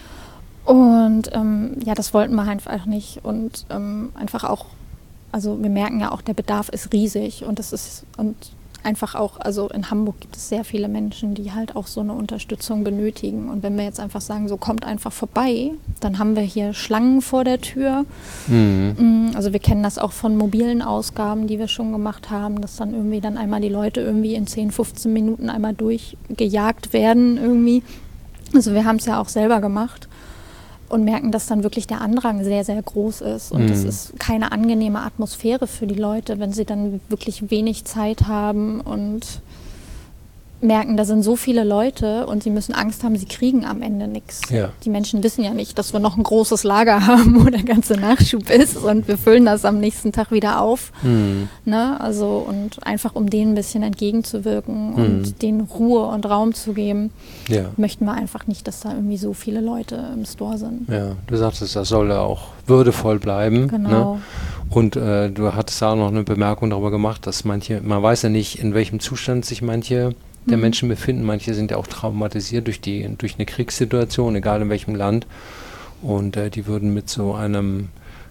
Und ähm, ja, das wollten wir einfach nicht und ähm, einfach auch, also wir merken ja auch, der Bedarf ist riesig und das ist und einfach auch, also in Hamburg gibt es sehr viele Menschen, die halt auch so eine Unterstützung benötigen. Und wenn wir jetzt einfach sagen, so kommt einfach vorbei, dann haben wir hier Schlangen vor der Tür. Mhm. Also wir kennen das auch von mobilen Ausgaben, die wir schon gemacht haben, dass dann irgendwie dann einmal die Leute irgendwie in zehn, fünfzehn Minuten einmal durchgejagt werden irgendwie. Also wir haben es ja auch selber gemacht. Und merken, dass dann wirklich der Andrang sehr, sehr groß ist. Und es Mhm. ist keine angenehme Atmosphäre für die Leute, wenn sie dann wirklich wenig Zeit haben und merken, da sind so viele Leute und sie müssen Angst haben, sie kriegen am Ende nichts. Ja. Die Menschen wissen ja nicht, dass wir noch ein großes Lager haben, wo der ganze Nachschub ist und wir füllen das am nächsten Tag wieder auf. Mhm. Ne? Also und einfach um denen ein bisschen entgegenzuwirken Mhm. und denen Ruhe und Raum zu geben, Ja. möchten wir einfach nicht, dass da irgendwie so viele Leute im Store sind. Ja, du sagtest, das soll auch würdevoll bleiben. Genau. Ne? Und äh, du hattest auch noch eine Bemerkung darüber gemacht, dass manche, man weiß ja nicht, in welchem Zustand sich manche der Mhm. Menschen befinden. Manche sind ja auch traumatisiert durch die durch eine Kriegssituation, egal in welchem Land. Und äh, die würden mit so einem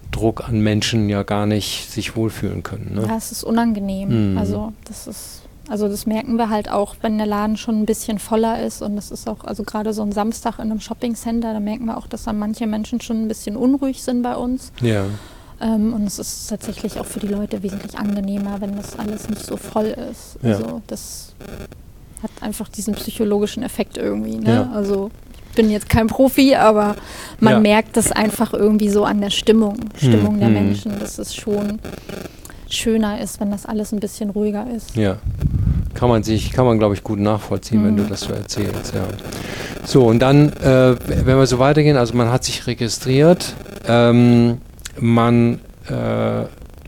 Druck an Menschen ja gar nicht sich wohlfühlen können. Ne? Ja, es ist unangenehm. Mhm. Also das ist, also das merken wir halt auch, wenn der Laden schon ein bisschen voller ist und das ist auch, also gerade so ein Samstag in einem Shoppingcenter, da merken wir auch, dass dann manche Menschen schon ein bisschen unruhig sind bei uns. Ja. Ähm, und es ist tatsächlich auch für die Leute wesentlich angenehmer, wenn das alles nicht so voll ist. Ja. Also das hat einfach diesen psychologischen Effekt irgendwie. Ne? Ja. Also ich bin jetzt kein Profi, aber man Ja. merkt das einfach irgendwie so an der Stimmung, Stimmung Hm, der hm. Menschen, dass es schon schöner ist, wenn das alles ein bisschen ruhiger ist. Ja, kann man sich, kann man glaube ich gut nachvollziehen, Mhm. wenn du das so erzählst, ja. So, und dann, äh, wenn wir so weitergehen, also man hat sich registriert, ähm, man äh,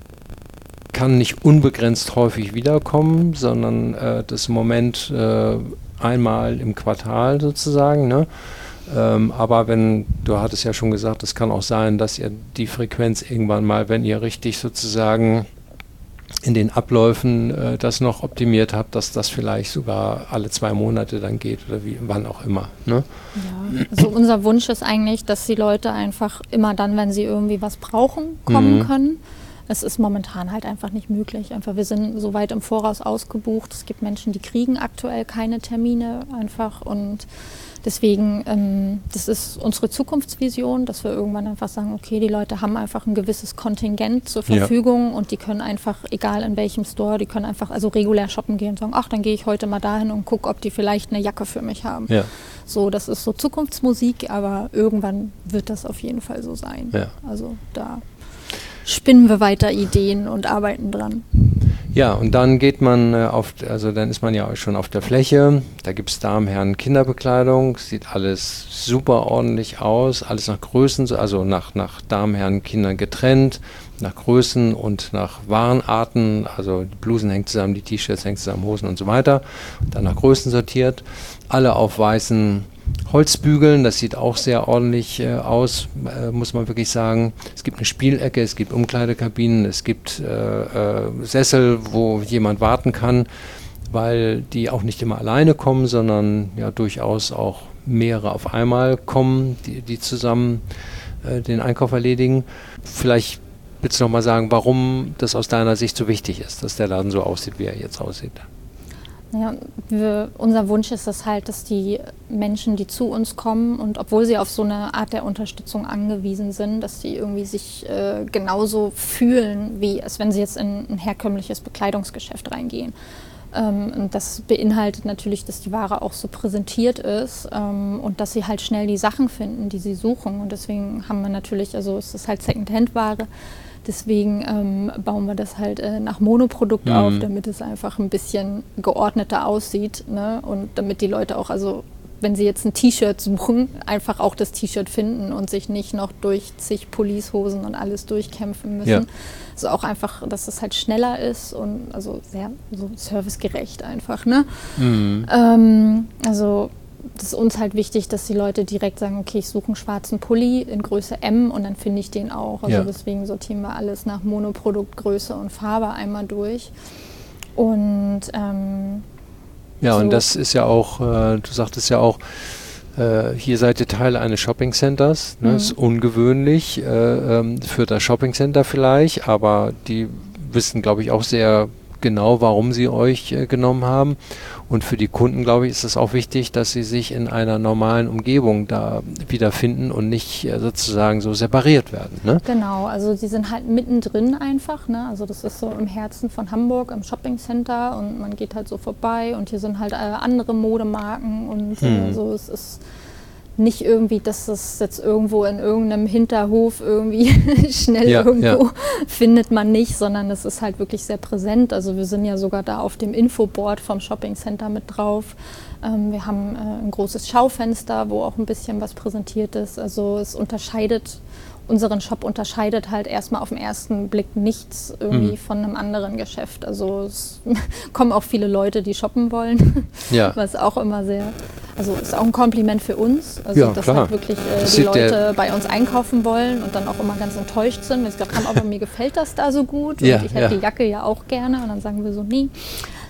kann nicht unbegrenzt häufig wiederkommen, sondern äh, das im Moment äh, einmal im Quartal sozusagen, ne? Ähm, aber wenn, du hattest ja schon gesagt, es kann auch sein, dass ihr die Frequenz irgendwann mal, wenn ihr richtig sozusagen in den Abläufen äh, das noch optimiert habt, dass das vielleicht sogar alle zwei Monate dann geht oder wie, wann auch immer. Ne? Ja, also unser Wunsch ist eigentlich, dass die Leute einfach immer dann, wenn sie irgendwie was brauchen, kommen Mhm. können. Es ist momentan halt einfach nicht möglich. Einfach, wir sind so weit im Voraus ausgebucht. Es gibt Menschen, die kriegen aktuell keine Termine einfach und deswegen, ähm, das ist unsere Zukunftsvision, dass wir irgendwann einfach sagen, okay, die Leute haben einfach ein gewisses Kontingent zur Ja. Verfügung und die können einfach, egal in welchem Store, die können einfach also regulär shoppen gehen und sagen, ach, dann gehe ich heute mal dahin und gucke, ob die vielleicht eine Jacke für mich haben. Ja. So, das ist so Zukunftsmusik, aber irgendwann wird das auf jeden Fall so sein. Ja. Also da spinnen wir weiter Ideen und arbeiten dran. Ja, und dann geht man äh, auf, also dann ist man ja schon auf der Fläche, da gibt es Damen, Herren, Kinderbekleidung, sieht alles super ordentlich aus, alles nach Größen, also nach, nach Damen, Herren, Kindern getrennt, nach Größen und nach Warenarten, also die Blusen hängen zusammen, die T-Shirts hängen zusammen, Hosen und so weiter, dann nach Größen sortiert, alle auf weißen Holzbügeln, das sieht auch sehr ordentlich äh, aus, äh, muss man wirklich sagen. Es gibt eine Spielecke, es gibt Umkleidekabinen, es gibt äh, äh, Sessel, wo jemand warten kann, weil die auch nicht immer alleine kommen, sondern ja durchaus auch mehrere auf einmal kommen, die, die zusammen äh, den Einkauf erledigen. Vielleicht willst du noch mal sagen, warum das aus deiner Sicht so wichtig ist, dass der Laden so aussieht, wie er jetzt aussieht. Ja, wir, unser Wunsch ist es halt, dass die Menschen, die zu uns kommen und obwohl sie auf so eine Art der Unterstützung angewiesen sind, dass sie irgendwie sich äh, genauso fühlen, wie als wenn sie jetzt in ein herkömmliches Bekleidungsgeschäft reingehen. Ähm, und das beinhaltet natürlich, dass die Ware auch so präsentiert ist ähm, und dass sie halt schnell die Sachen finden, die sie suchen. Und deswegen haben wir natürlich, also es ist halt Second-Hand-Ware, deswegen ähm, bauen wir das halt äh, nach Monoprodukt Mhm. auf, damit es einfach ein bisschen geordneter aussieht, ne? Und damit die Leute auch, also wenn sie jetzt ein T-Shirt suchen, einfach auch das T-Shirt finden und sich nicht noch durch zig Policehosen und alles durchkämpfen müssen. Ja. Also auch einfach, dass es halt schneller ist und also sehr so servicegerecht einfach, ne? Mhm. Ähm, also das ist uns halt wichtig, dass die Leute direkt sagen, okay, ich suche einen schwarzen Pulli in Größe M und dann finde ich den auch. Also Ja. deswegen sortieren wir alles nach Monoprodukt, Größe und Farbe einmal durch. Und ähm, Ja, so. und das ist ja auch, äh, du sagtest ja auch, äh, hier seid ihr Teil eines Shoppingcenters. Ne? Mhm. Ist ungewöhnlich äh, ähm, für das Shoppingcenter vielleicht, aber die wissen, glaube ich, auch sehr genau, warum sie euch äh, genommen haben. Und für die Kunden, glaube ich, ist es auch wichtig, dass sie sich in einer normalen Umgebung da wiederfinden und nicht äh, sozusagen so separiert werden. Ne? Genau, also sie sind halt mittendrin einfach, ne? Also das ist so im Herzen von Hamburg, im Shoppingcenter und man geht halt so vorbei und hier sind halt äh, andere Modemarken und äh, Hm. so, es ist nicht irgendwie, dass das jetzt irgendwo in irgendeinem Hinterhof irgendwie schnell Ja, irgendwo ja. findet man nicht, sondern es ist halt wirklich sehr präsent. Also wir sind ja sogar da auf dem Infoboard vom Shoppingcenter mit drauf. Ähm, wir haben äh, ein großes Schaufenster, wo auch ein bisschen was präsentiert ist. Also es unterscheidet, unseren Shop unterscheidet halt erstmal auf den ersten Blick nichts irgendwie Mhm. von einem anderen Geschäft. Also es kommen auch viele Leute, die shoppen wollen, Ja. was auch immer sehr, also ist auch ein Kompliment für uns, also Ja, dass klar. halt wirklich äh, Das die sieht der- Leute bei uns einkaufen wollen und dann auch immer ganz enttäuscht sind, wenn sie gesagt haben, aber mir gefällt das da so gut und Ja, ich hätte ja. die Jacke ja auch gerne und dann sagen wir so, nee,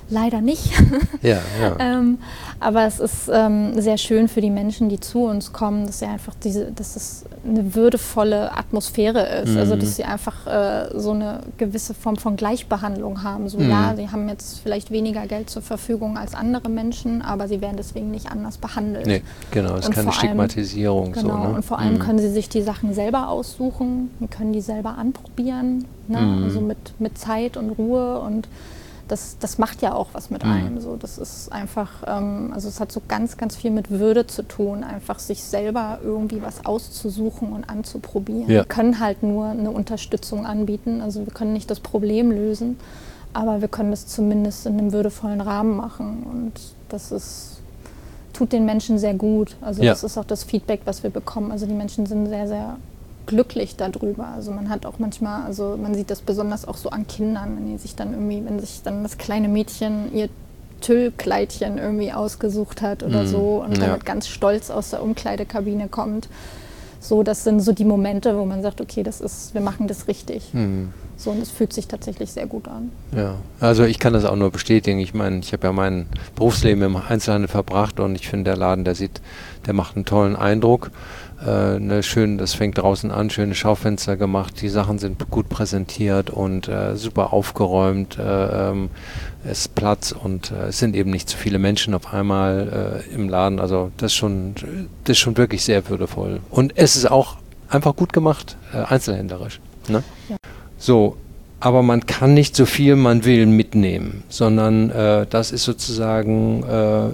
leider nicht. Ja, ja. ähm, aber es ist ähm, sehr schön für die Menschen, die zu uns kommen, dass sie einfach diese, dass es eine würdevolle Atmosphäre ist. Mhm. Also dass sie einfach äh, so eine gewisse Form von Gleichbehandlung haben. So mhm. ja, sie haben jetzt vielleicht weniger Geld zur Verfügung als andere Menschen, aber sie werden deswegen nicht anders behandelt. Nee, genau, es ist keine Stigmatisierung. Genau, so, ne? Und vor allem mhm. können sie sich die Sachen selber aussuchen, wir können die selber anprobieren, ne? mhm. also mit, mit Zeit und Ruhe, und das, das macht ja auch was mit mhm. einem. So, das ist einfach, ähm, also es hat so ganz, ganz viel mit Würde zu tun, einfach sich selber irgendwie was auszusuchen und anzuprobieren. Ja. Wir können halt nur eine Unterstützung anbieten, also wir können nicht das Problem lösen, aber wir können das zumindest in einem würdevollen Rahmen machen, und das ist, tut den Menschen sehr gut. Also ja. das ist auch das Feedback, was wir bekommen. Also die Menschen sind sehr, sehr glücklich darüber. Also man hat auch manchmal, also man sieht das besonders auch so an Kindern, wenn die sich dann irgendwie, wenn sich dann das kleine Mädchen ihr Tüllkleidchen irgendwie ausgesucht hat oder mm, so und ja. damit ganz stolz aus der Umkleidekabine kommt. So, das sind so die Momente, wo man sagt, okay, das ist, wir machen das richtig. Mm. So, und es fühlt sich tatsächlich sehr gut an. Ja, also ich kann das auch nur bestätigen. Ich meine, ich habe ja mein Berufsleben im Einzelhandel verbracht, und ich finde, der Laden, der sieht, der macht einen tollen Eindruck. Äh, ne, schön, das fängt draußen an, schöne Schaufenster gemacht, die Sachen sind gut präsentiert und äh, super aufgeräumt, äh, ähm, es ist Platz, und äh, es sind eben nicht zu viele Menschen auf einmal äh, im Laden. Also das ist schon, das ist schon wirklich sehr würdevoll. Und es ist auch einfach gut gemacht, äh, einzelhändlerisch. Ne? Ja. So, aber man kann nicht so viel man will mitnehmen, sondern äh, das ist sozusagen äh,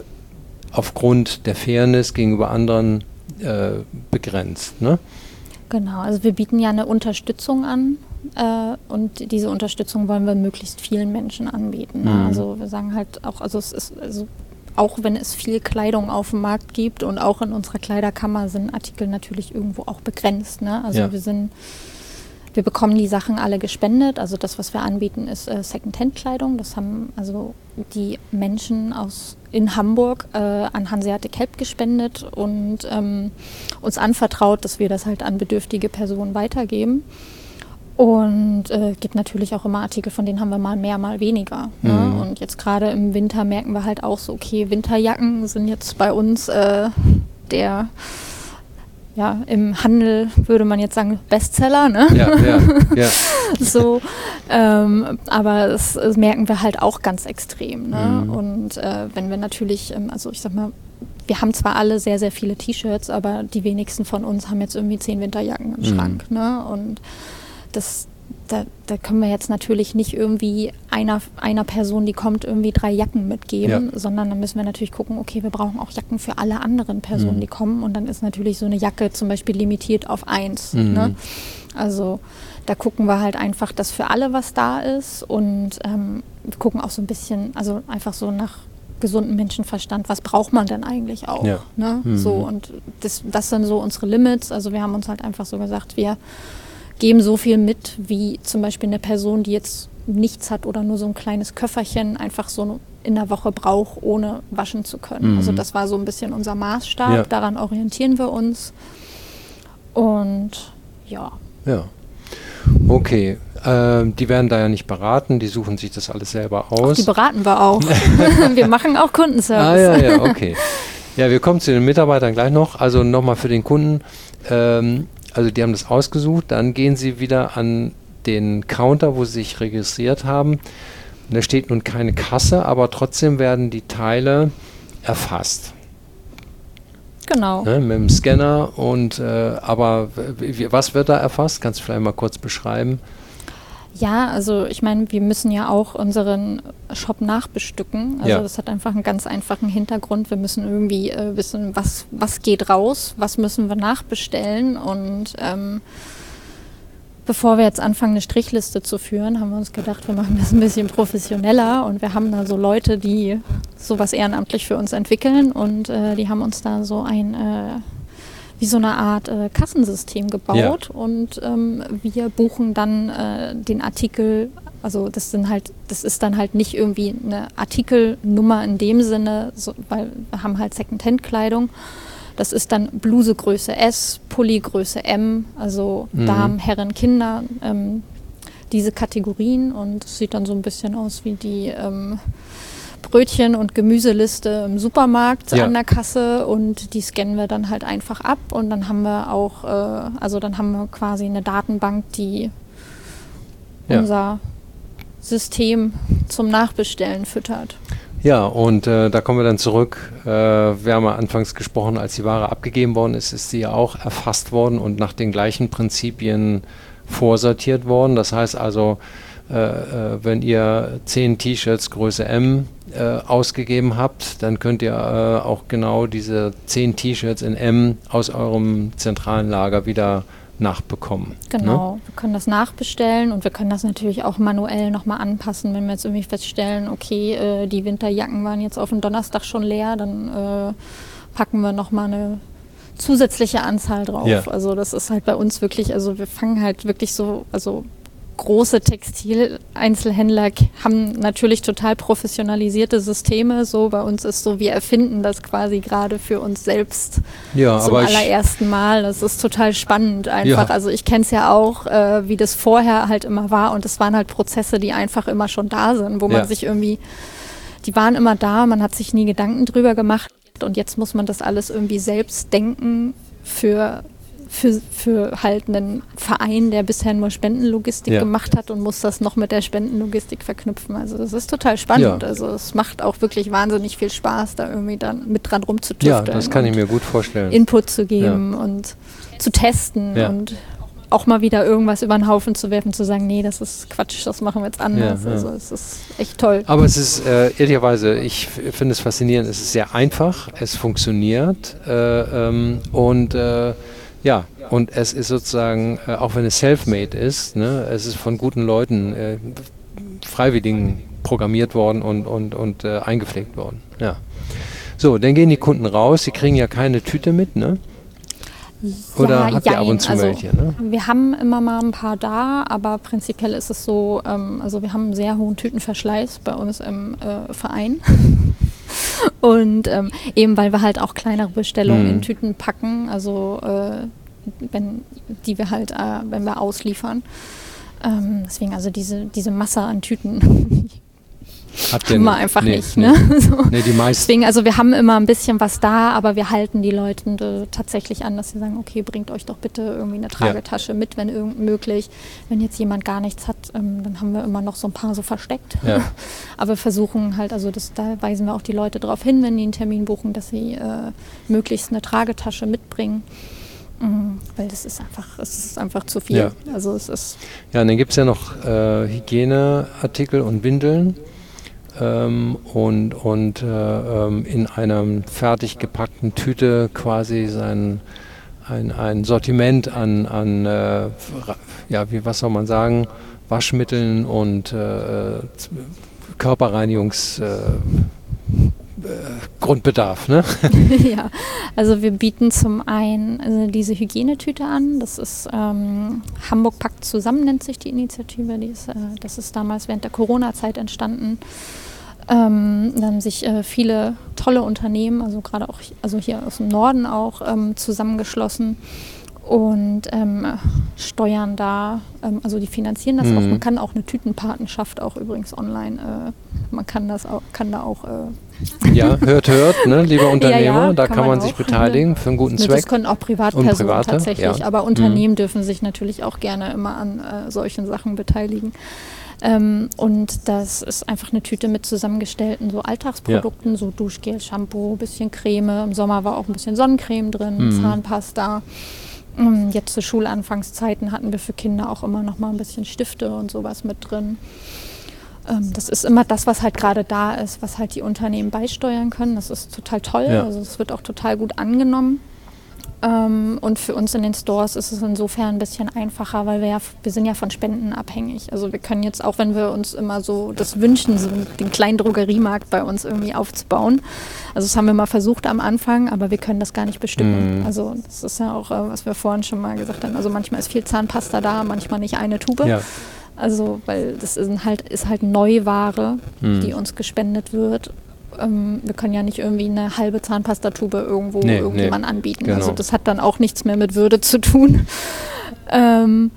aufgrund der Fairness gegenüber anderen äh, begrenzt. Ne? Genau, also wir bieten ja eine Unterstützung an, äh, und diese Unterstützung wollen wir möglichst vielen Menschen anbieten. Ne? Mhm. Also wir sagen halt auch, also es ist, also auch wenn es viel Kleidung auf dem Markt gibt, und auch in unserer Kleiderkammer sind Artikel natürlich irgendwo auch begrenzt. Ne? Also ja. wir sind Wir bekommen die Sachen alle gespendet. Also das, was wir anbieten, ist äh, Secondhand-Kleidung. Das haben also die Menschen aus in Hamburg äh, an Hanseatic Help gespendet und ähm, uns anvertraut, dass wir das halt an bedürftige Personen weitergeben. Und äh, gibt natürlich auch immer Artikel, von denen haben wir mal mehr, mal weniger. Mhm. Ne? Und jetzt gerade im Winter merken wir halt auch so, okay, Winterjacken sind jetzt bei uns äh, der... Ja, im Handel würde man jetzt sagen Bestseller, ne? Ja, ja, ja. So, ähm, aber das, das merken wir halt auch ganz extrem, ne? Mhm. Und äh, wenn wir natürlich, ähm, also ich sag mal, wir haben zwar alle sehr, sehr viele T-Shirts, aber die wenigsten von uns haben jetzt irgendwie zehn Winterjacken im mhm. Schrank, ne? Und das, da, da können wir jetzt natürlich nicht irgendwie einer, einer Person, die kommt, irgendwie drei Jacken mitgeben, ja. sondern dann müssen wir natürlich gucken, okay, wir brauchen auch Jacken für alle anderen Personen, mhm. die kommen, und dann ist natürlich so eine Jacke zum Beispiel limitiert auf eins. Mhm. Ne? Also da gucken wir halt einfach, dass für alle was da ist, und ähm, wir gucken auch so ein bisschen, also einfach so nach gesundem Menschenverstand, was braucht man denn eigentlich auch? Ja. Ne? Mhm. So, und das, das sind so unsere Limits. Also wir haben uns halt einfach so gesagt, wir geben so viel mit, wie zum Beispiel eine Person, die jetzt nichts hat oder nur so ein kleines Köfferchen einfach so in der Woche braucht, ohne waschen zu können. Mhm. Also das war so ein bisschen unser Maßstab, ja. daran orientieren wir uns. Und ja. Ja, okay. Ähm, die werden da ja nicht beraten, die suchen sich das alles selber aus. Ach, die beraten wir auch. Wir machen auch Kundenservice. Ah ja, ja, okay. Ja, wir kommen zu den Mitarbeitern gleich noch. Also nochmal für den Kunden. Ähm, Also die haben das ausgesucht, dann gehen sie wieder an den Counter, wo sie sich registriert haben. Und da steht nun keine Kasse, aber trotzdem werden die Teile erfasst. Genau. Ne, mit dem Scanner. Und äh, aber wie, was wird da erfasst? Kannst du vielleicht mal kurz beschreiben? Ja, also ich meine, wir müssen ja auch unseren Shop nachbestücken. Also ja. das hat einfach einen ganz einfachen Hintergrund. Wir müssen irgendwie äh, wissen, was, was geht raus, was müssen wir nachbestellen. Und ähm, bevor wir jetzt anfangen, eine Strichliste zu führen, haben wir uns gedacht, wir machen das ein bisschen professioneller. Und wir haben da so Leute, die sowas ehrenamtlich für uns entwickeln. Und äh, die haben uns da so ein... Äh, wie so eine Art äh, Kassensystem gebaut, ja. und ähm, wir buchen dann äh, den Artikel, also das sind halt, das ist dann halt nicht irgendwie eine Artikelnummer in dem Sinne, so, weil wir haben halt Secondhand-Kleidung. Das ist dann Bluse Größe S, Pulli Größe M, also mhm. Damen, Herren, Kinder, ähm, diese Kategorien, und es sieht dann so ein bisschen aus wie die ähm, Brötchen- und Gemüseliste im Supermarkt Ja. an der Kasse und die scannen wir dann halt einfach ab und dann haben wir auch, äh, also dann haben wir quasi eine Datenbank, die Ja. unser System zum Nachbestellen füttert. Ja, und äh, da kommen wir dann zurück. Äh, wir haben ja anfangs gesprochen, als die Ware abgegeben worden ist, ist sie ja auch erfasst worden und nach den gleichen Prinzipien vorsortiert worden. Das heißt also, äh, äh, wenn ihr zehn T-Shirts Größe M äh, ausgegeben habt, dann könnt ihr äh, auch genau diese zehn T-Shirts in M aus eurem zentralen Lager wieder nachbekommen. Genau, Ne? wir können das nachbestellen und wir können das natürlich auch manuell nochmal anpassen, wenn wir jetzt irgendwie feststellen, okay, äh, die Winterjacken waren jetzt auf den Donnerstag schon leer, dann äh, packen wir nochmal eine zusätzliche Anzahl drauf. Ja. Also das ist halt bei uns wirklich, also wir fangen halt wirklich so, also große Textileinzelhändler k- haben natürlich total professionalisierte Systeme. So bei uns ist so, wir erfinden das quasi gerade für uns selbst Ja, zum aber ich, allerersten Mal. Das ist total spannend einfach. Ja. Also ich kenne es ja auch, äh, wie das vorher halt immer war und es waren halt Prozesse, die einfach immer schon da sind, wo Ja. man sich irgendwie, die waren immer da, man hat sich nie Gedanken drüber gemacht und jetzt muss man das alles irgendwie selbst denken für Für, für halt einen Verein, der bisher nur Spendenlogistik Ja. gemacht hat und muss das noch mit der Spendenlogistik verknüpfen. Also das ist total spannend. Ja. Also es macht auch wirklich wahnsinnig viel Spaß, da irgendwie dann mit dran ja, rumzutüfteln. das kann ich und mir gut vorstellen. Input zu geben und zu testen Ja. und auch mal wieder irgendwas über den Haufen zu werfen, zu sagen, nee, das ist Quatsch, das machen wir jetzt anders. Ja, ja. Also es ist echt toll. Aber es ist äh, ehrlicherweise, ich f- finde es faszinierend, es ist sehr einfach, es funktioniert äh, ähm, und äh, ja, und es ist sozusagen, äh, auch wenn es self-made ist, ne, es ist von guten Leuten, äh, Freiwilligen programmiert worden und, und, und äh, eingepflegt worden. Ja. So, dann gehen die Kunden raus, sie kriegen ja keine Tüte mit, ne? Oder Ja, habt ihr ab jein. und zu Also, welche, ne? Wir haben immer mal ein paar da, aber prinzipiell ist es so, ähm, also wir haben einen sehr hohen Tütenverschleiß bei uns im äh, Verein. Und ähm, eben weil wir halt auch kleinere Bestellungen Mhm. in Tüten packen, also äh, wenn die wir halt, äh, wenn wir ausliefern. Ähm, deswegen also diese, diese Masse an Tüten Habt ihr haben wir nicht? einfach Nee, nicht. nee. Ne? So. Nee, die meisten. Deswegen, also wir haben immer ein bisschen was da, aber wir halten die Leute äh, tatsächlich an, dass sie sagen, okay, bringt euch doch bitte irgendwie eine Tragetasche mit, wenn irgend möglich. Wenn jetzt jemand gar nichts hat, ähm, dann haben wir immer noch so ein paar so versteckt. Ja. Aber wir versuchen halt, also das, da weisen wir auch die Leute darauf hin, wenn die einen Termin buchen, dass sie äh, möglichst eine Tragetasche mitbringen. Mhm, weil das ist einfach, es ist einfach zu viel. Ja. Also es ist Ja, und dann gibt es ja noch äh, Hygieneartikel und Windeln ähm, und, und äh, ähm, in einer fertig gepackten Tüte quasi sein, ein, ein Sortiment an, an äh, ja, wie, was soll man sagen, Waschmitteln und äh, Z- Körperreinigungs äh, äh, Grundbedarf, ne? ja, also wir bieten zum einen also diese Hygienetüte an. Das ist ähm, Hamburg packt zusammen, nennt sich die Initiative. Die ist, äh, das ist damals während der Corona-Zeit entstanden. Ähm, da haben sich äh, viele tolle Unternehmen, also gerade auch hi- also hier aus dem Norden auch, ähm, zusammengeschlossen und ähm, steuern da, ähm, also die finanzieren das Mhm. auch. Man kann auch eine Tütenpatenschaft auch übrigens online, äh, man kann das auch, kann da auch äh, Ja, hört, hört, ne, lieber Unternehmer, ja, da kann kann man man sich auch, beteiligen für einen guten Ne, Zweck. Das können auch Privatpersonen Und Private, tatsächlich, ja. aber Unternehmen dürfen sich natürlich auch gerne immer an äh, solchen Sachen beteiligen. Ähm, und das ist einfach eine Tüte mit zusammengestellten so Alltagsprodukten, so Duschgel, Shampoo, bisschen Creme. Im Sommer war auch ein bisschen Sonnencreme drin, Mhm. Zahnpasta. Ähm, Jetzt zu Schulanfangszeiten hatten wir für Kinder auch immer noch mal ein bisschen Stifte und sowas mit drin. Ähm, Das ist immer das, was halt gerade da ist, was halt die Unternehmen beisteuern können. Das ist total toll. Ja. Also es wird auch total gut angenommen. Ähm, Und für uns in den Stores ist es insofern ein bisschen einfacher, weil wir ja, wir sind ja von Spenden abhängig. Also wir können jetzt, auch wenn wir uns immer so das wünschen, so den kleinen Drogeriemarkt bei uns irgendwie aufzubauen. Also das haben wir mal versucht am Anfang, aber wir können das gar nicht bestücken. Mhm. Also das ist ja auch, äh, was wir vorhin schon mal gesagt haben. Also manchmal ist viel Zahnpasta da, manchmal nicht eine Tube. Ja. Also, weil das ist halt, ist halt Neuware, Mhm. die uns gespendet wird. Ähm, wir können ja nicht irgendwie eine halbe Zahnpastatube irgendwo Nee, irgendjemand nee, anbieten. genau. Also das hat dann auch nichts mehr mit Würde zu tun. Ähm,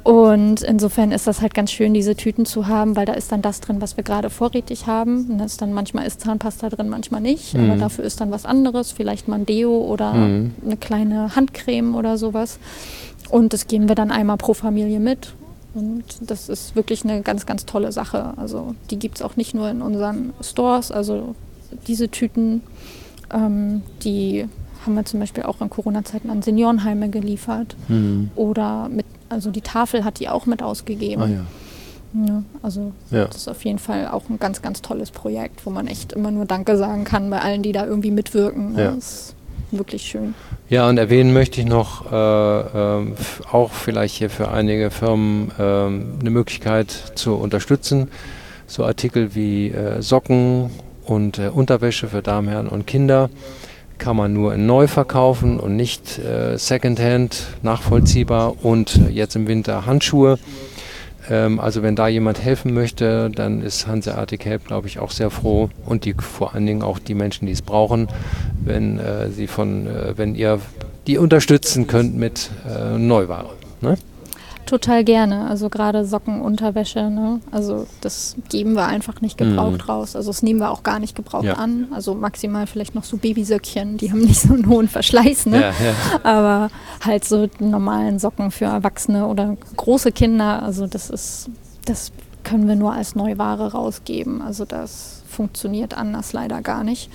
Und insofern ist das halt ganz schön, diese Tüten zu haben, weil da ist dann das drin, was wir gerade vorrätig haben. Und da ist dann manchmal ist Zahnpasta drin, manchmal nicht. Mhm. Aber dafür ist dann was anderes, vielleicht mal ein Deo oder mhm. eine kleine Handcreme oder sowas. Und das geben wir dann einmal pro Familie mit. Und das ist wirklich eine ganz, ganz tolle Sache. Also die gibt es auch nicht nur in unseren Stores. Also diese Tüten, ähm, die haben wir zum Beispiel auch in Corona-Zeiten an Seniorenheime geliefert. Mhm. Oder mit, also die Tafel hat die auch mit ausgegeben. Ah, ja. Ja, also ja. Das ist auf jeden Fall auch ein ganz, ganz tolles Projekt, wo man echt immer nur Danke sagen kann bei allen, die da irgendwie mitwirken. Ja. Das ist wirklich schön. Ja, und erwähnen möchte ich noch, äh, äh, auch vielleicht hier für einige Firmen äh, eine Möglichkeit zu unterstützen. So Artikel wie äh, Socken und äh, Unterwäsche für Damen, Herren und Kinder kann man nur in neu verkaufen und nicht äh, Secondhand, nachvollziehbar, und äh, jetzt im Winter Handschuhe. Ähm, also wenn da jemand helfen möchte, dann ist Hanseatic Help, glaube ich, auch sehr froh, und die vor allen Dingen auch die Menschen, die es brauchen, wenn äh, sie von, äh, wenn ihr die unterstützen könnt mit äh, Neuware. Ne? Total gerne, also gerade Socken, Unterwäsche, ne? Also das geben wir einfach nicht gebraucht mm. raus, also das nehmen wir auch gar nicht gebraucht ja. an, also maximal vielleicht noch so Babysöckchen, die haben nicht so einen hohen Verschleiß, ne? Ja, ja. Aber halt so normalen Socken für Erwachsene oder große Kinder, also das ist, das können wir nur als Neuware rausgeben, also das funktioniert anders leider gar nicht.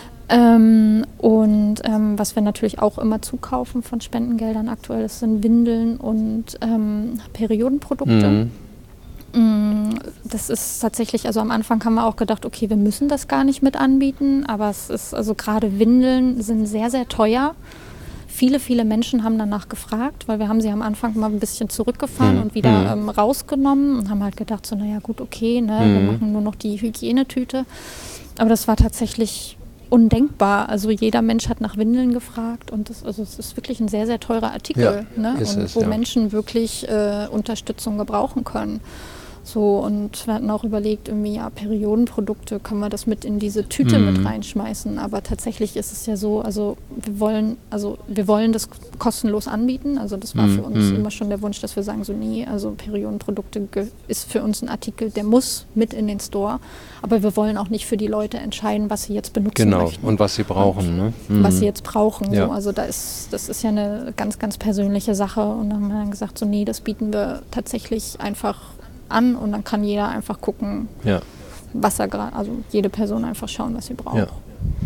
Ähm, und ähm, was wir natürlich auch immer zukaufen von Spendengeldern aktuell, das sind Windeln und ähm, Periodenprodukte. Mhm. Das ist tatsächlich, also am Anfang haben wir auch gedacht, okay, wir müssen das gar nicht mit anbieten, aber es ist, also gerade Windeln sind sehr, sehr teuer. Viele, viele Menschen haben danach gefragt, weil wir haben sie am Anfang mal ein bisschen zurückgefahren mhm. und wieder mhm. ähm, rausgenommen und haben halt gedacht, so naja gut, okay, ne, mhm. wir machen nur noch die Hygienetüte. Aber das war tatsächlich undenkbar. Also jeder Mensch hat nach Windeln gefragt und das, also es ist wirklich ein sehr, sehr teurer Artikel, ja, ne? Und es, wo ja. Menschen wirklich äh, Unterstützung gebrauchen können. So, und wir hatten auch überlegt, irgendwie, ja, Periodenprodukte, können wir das mit in diese Tüte mhm. mit reinschmeißen, aber tatsächlich ist es ja so, also wir wollen, also wir wollen das kostenlos anbieten, also das war mhm. für uns mhm. immer schon der Wunsch, dass wir sagen, so nee, also Periodenprodukte ge- ist für uns ein Artikel, der muss mit in den Store, aber wir wollen auch nicht für die Leute entscheiden, was sie jetzt benutzen genau. möchten. Und was sie brauchen. Und ne? mhm. Was sie Mhm. jetzt brauchen, ja. so. Also da ist, das ist ja eine ganz, ganz persönliche Sache und dann haben wir dann gesagt, so nee, das bieten wir tatsächlich einfach an und dann kann jeder einfach gucken, ja. was er gerade, also jede Person einfach schauen, was sie braucht. Ja.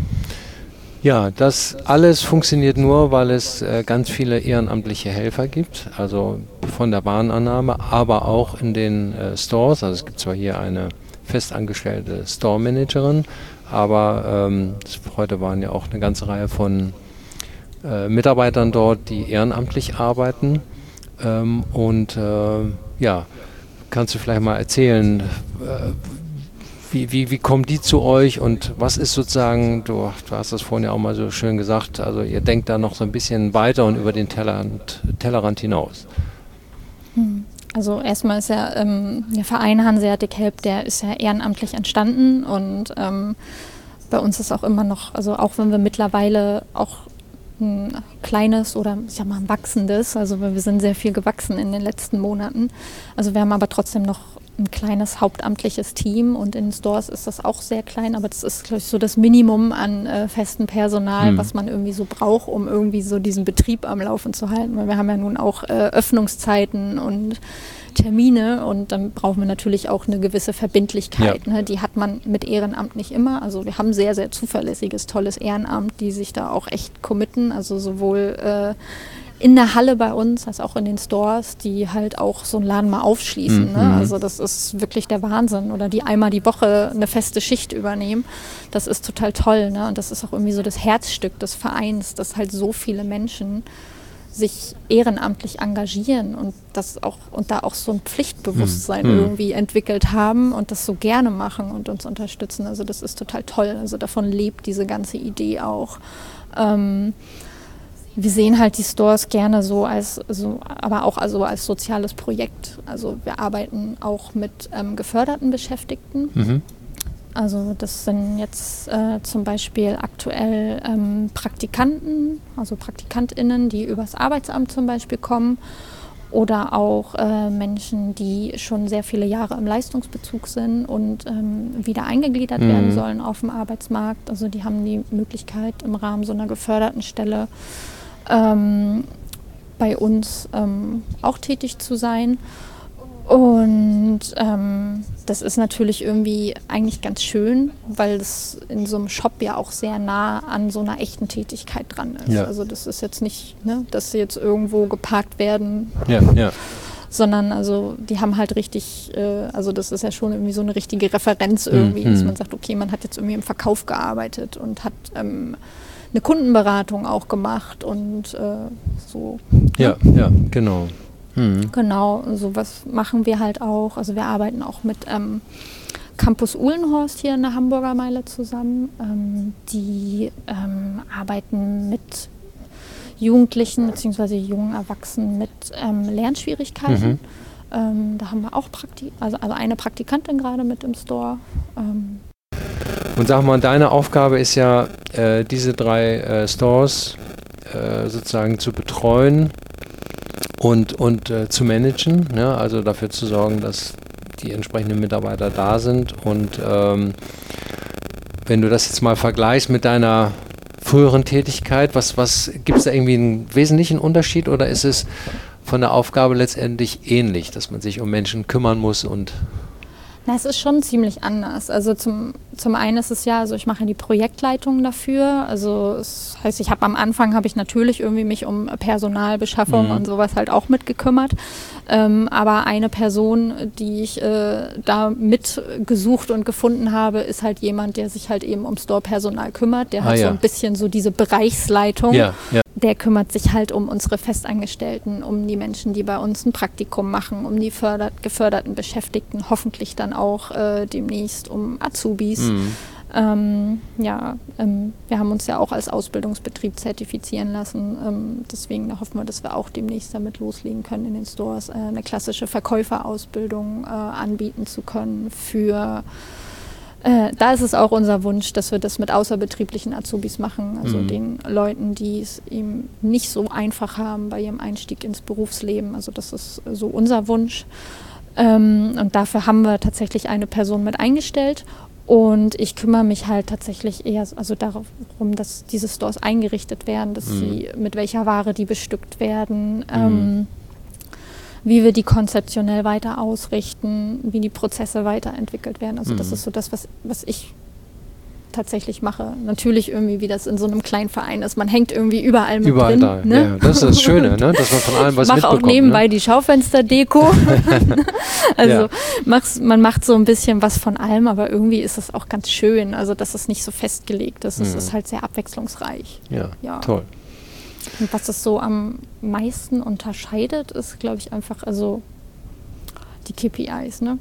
ja, das alles funktioniert nur, weil es äh, ganz viele ehrenamtliche Helfer gibt, also von der Warenannahme, aber auch in den äh, Stores. Also es gibt zwar hier eine festangestellte Store-Managerin, aber ähm, heute waren ja auch eine ganze Reihe von äh, Mitarbeitern dort, die ehrenamtlich arbeiten ähm, und äh, ja, kannst du vielleicht mal erzählen, äh, wie, wie, wie kommen die zu euch und was ist sozusagen, du, du hast das vorhin ja auch mal so schön gesagt, also ihr denkt da noch so ein bisschen weiter und über den Tellerrand, Tellerrand hinaus. Also erstmal ist ja ähm, der Verein Hanseatic Help, der ist ja ehrenamtlich entstanden und ähm, bei uns ist auch immer noch, also auch wenn wir mittlerweile auch ein kleines oder ich sag mal ein wachsendes, also wir sind sehr viel gewachsen in den letzten Monaten. Also wir haben aber trotzdem noch ein kleines hauptamtliches Team und in den Stores ist das auch sehr klein, aber das ist, glaube ich, so das Minimum an äh, festem Personal, mhm. was man irgendwie so braucht, um irgendwie so diesen Betrieb am Laufen zu halten, weil wir haben ja nun auch äh, Öffnungszeiten und Termine und dann brauchen wir natürlich auch eine gewisse Verbindlichkeit. Ja. Ne? Die hat man mit Ehrenamt nicht immer. Also wir haben sehr, sehr zuverlässiges, tolles Ehrenamt, die sich da auch echt committen. Also sowohl äh, in der Halle bei uns als auch in den Stores, die halt auch so einen Laden mal aufschließen. Mhm. Ne? Also das ist wirklich der Wahnsinn. Oder die einmal die Woche eine feste Schicht übernehmen. Das ist total toll. Ne? Und das ist auch irgendwie so das Herzstück des Vereins, dass halt so viele Menschen sich ehrenamtlich engagieren und das auch und da auch so ein Pflichtbewusstsein hm. irgendwie entwickelt haben und das so gerne machen und uns unterstützen. Also das ist total toll. Also davon lebt diese ganze Idee auch. Ähm, wir sehen halt die Stores gerne so als, so, aber auch also als soziales Projekt. Also wir arbeiten auch mit ähm, geförderten Beschäftigten. Mhm. Also das sind jetzt äh, zum Beispiel aktuell ähm, Praktikanten, also PraktikantInnen, die übers Arbeitsamt zum Beispiel kommen oder auch äh, Menschen, die schon sehr viele Jahre im Leistungsbezug sind und ähm, wieder eingegliedert Mhm. werden sollen auf dem Arbeitsmarkt. Also die haben die Möglichkeit im Rahmen so einer geförderten Stelle ähm, bei uns ähm, auch tätig zu sein. Und ähm, das ist natürlich irgendwie eigentlich ganz schön, weil es in so einem Shop ja auch sehr nah an so einer echten Tätigkeit dran ist. Ja. Also das ist jetzt nicht, ne, dass sie jetzt irgendwo geparkt werden, Ja, ja. sondern also die haben halt richtig, äh, also das ist ja schon irgendwie so eine richtige Referenz irgendwie, Mhm. dass man sagt, okay, man hat jetzt irgendwie im Verkauf gearbeitet und hat ähm, eine Kundenberatung auch gemacht und äh, so. Ja, ja, genau. Mhm. Genau, sowas machen wir halt auch. Also wir arbeiten auch mit ähm, Campus Uhlenhorst hier in der Hamburger Meile zusammen. Ähm, die ähm, arbeiten mit Jugendlichen bzw. jungen Erwachsenen mit ähm, Lernschwierigkeiten. Mhm. Ähm, da haben wir auch Prakti also, also eine Praktikantin gerade mit im Store. Ähm, Und sag mal, deine Aufgabe ist ja, äh, diese drei äh, Stores äh, sozusagen zu betreuen und, und äh, zu managen, ne? Also dafür zu sorgen, dass die entsprechenden Mitarbeiter da sind. Und ähm, wenn du das jetzt mal vergleichst mit deiner früheren Tätigkeit, was, was gibt es da irgendwie einen wesentlichen Unterschied oder ist es von der Aufgabe letztendlich ähnlich, dass man sich um Menschen kümmern muss und Na, es ist schon ziemlich anders. Also zum, zum einen ist es ja, also ich mache die Projektleitung dafür. Also das heißt, ich habe am Anfang habe ich natürlich irgendwie mich um Personalbeschaffung Mhm. und sowas halt auch mitgekümmert. Ähm, aber eine Person, die ich äh, da mitgesucht und gefunden habe, ist halt jemand, der sich halt eben um Store-Personal kümmert. Der Ah, hat ja. so ein bisschen so diese Bereichsleitung. ja, ja. Der kümmert sich halt um unsere Festangestellten, um die Menschen, die bei uns ein Praktikum machen, um die fördert, geförderten Beschäftigten, hoffentlich dann auch äh, demnächst um Azubis. Mhm. Ähm, ja, ähm, wir haben uns ja auch als Ausbildungsbetrieb zertifizieren lassen. Ähm, deswegen da hoffen wir, dass wir auch demnächst damit loslegen können, in den Stores äh, eine klassische Verkäuferausbildung äh, anbieten zu können für Äh, da ist es auch unser Wunsch, dass wir das mit außerbetrieblichen Azubis machen, also Mhm. den Leuten, die es eben nicht so einfach haben bei ihrem Einstieg ins Berufsleben. Also das ist so unser Wunsch. Ähm, und dafür haben wir tatsächlich eine Person mit eingestellt. Und ich kümmere mich halt tatsächlich eher also darum, dass diese Stores eingerichtet werden, dass Mhm. sie mit welcher Ware die bestückt werden. Mhm. Ähm, wie wir die konzeptionell weiter ausrichten, wie die Prozesse weiterentwickelt werden. Also das Mhm. ist so das, was, was ich tatsächlich mache. Natürlich irgendwie, wie das in so einem kleinen Verein ist. Man hängt irgendwie überall mit Überall drin. da. Ne? Ja, das ist das Schöne, ne? Dass man von allem was ich mache mitbekommt. auch nebenbei ne? die Schaufensterdeko. also Ja. mach's, man macht so ein bisschen was von allem, aber irgendwie ist es auch ganz schön. Also dass es nicht so festgelegt ist. Es Mhm. ist halt sehr abwechslungsreich. Ja, Ja. toll. Und was es so am meisten unterscheidet, ist, glaube ich, einfach, also die K P Is, ne?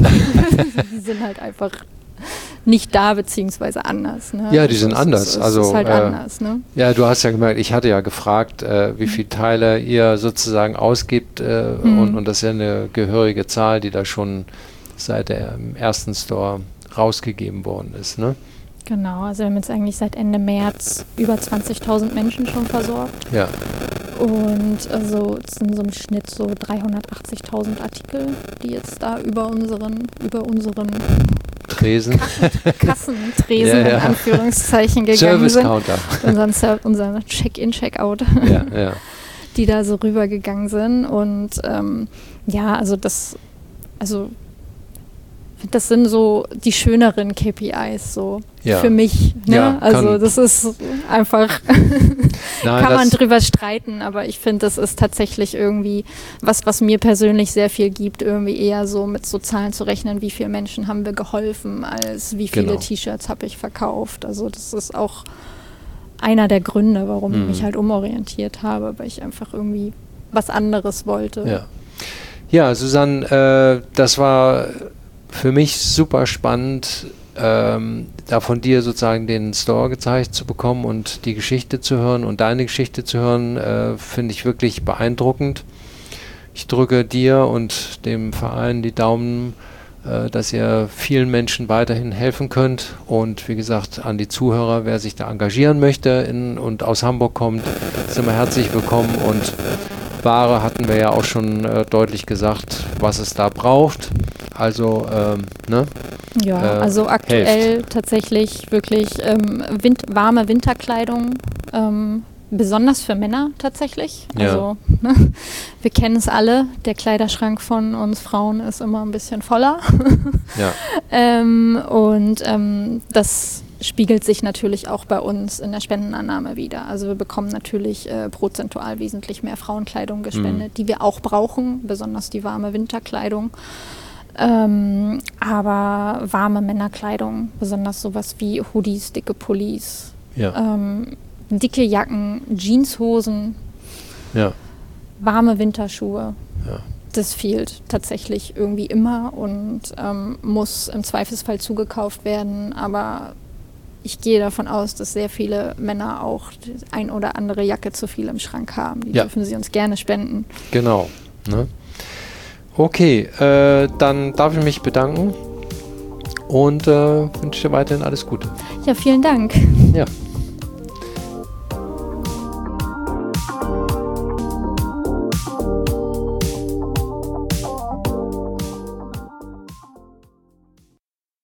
Die sind halt einfach nicht da, beziehungsweise anders. Ne? Ja, die Es sind ist- anders. Es ist, Also, ist halt äh, anders, ne? Ja, du hast ja gemerkt, ich hatte ja gefragt, äh, wie viele Teile ihr sozusagen ausgibt äh, Mhm. und, und das ist ja eine gehörige Zahl, die da schon seit dem ersten Store rausgegeben worden ist, ne? Genau, also wir haben jetzt eigentlich seit Ende März über zwanzigtausend Menschen schon versorgt. Ja, Und also es sind so im Schnitt so dreihundertachtzigtausend Artikel, die jetzt da über unseren, über unseren Tresen, Kassentresen Ja, ja. in Anführungszeichen gegangen Service sind. Counter. Unseren, Ser- unseren Check-in, Check-out. Ja, ja. die da so rübergegangen sind. Und ähm, ja, also das, also das sind so die schöneren K P Is so Ja. für mich. Ne? Ja, also kann- das ist einfach, Nein, kann man das, drüber streiten, aber ich finde, das ist tatsächlich irgendwie was, was mir persönlich sehr viel gibt, irgendwie eher so mit so Zahlen zu rechnen, wie viele Menschen haben wir geholfen, als wie viele Genau. T-Shirts habe ich verkauft. Also das ist auch einer der Gründe, warum ich Mhm. mich halt umorientiert habe, weil ich einfach irgendwie was anderes wollte. ja. Ja, Susanne, äh, das war für mich super spannend, ähm, da von dir sozusagen den Store gezeigt zu bekommen und die Geschichte zu hören und deine Geschichte zu hören, äh, finde ich wirklich beeindruckend. Ich drücke dir und dem Verein die Daumen, äh, dass ihr vielen Menschen weiterhin helfen könnt und wie gesagt an die Zuhörer, wer sich da engagieren möchte in, und aus Hamburg kommt, ist immer herzlich willkommen und Ware hatten wir ja auch schon äh, deutlich gesagt, was es da braucht. Also, ähm, ne? Ja, äh, also aktuell helft. tatsächlich wirklich ähm, Wind warme Winterkleidung, ähm, besonders für Männer tatsächlich. Ja. Also ne? Wir kennen es alle, der Kleiderschrank von uns Frauen ist immer ein bisschen voller. Ja. ähm, und ähm, das spiegelt sich natürlich auch bei uns in der Spendenannahme wieder. Also wir bekommen natürlich äh, prozentual wesentlich mehr Frauenkleidung gespendet, Mhm. die wir auch brauchen, besonders die warme Winterkleidung. Ähm, aber warme Männerkleidung, besonders sowas wie Hoodies, dicke Pullis, Ja. ähm, dicke Jacken, Jeanshosen, Ja. warme Winterschuhe. Ja. Das fehlt tatsächlich irgendwie immer und ähm, muss im Zweifelsfall zugekauft werden. Aber ich gehe davon aus, dass sehr viele Männer auch die ein oder andere Jacke zu viel im Schrank haben. Die Ja. dürfen sie uns gerne spenden. Genau. Ne? Okay, äh, dann darf ich mich bedanken und äh, wünsche dir weiterhin alles Gute. Ja, vielen Dank. Ja.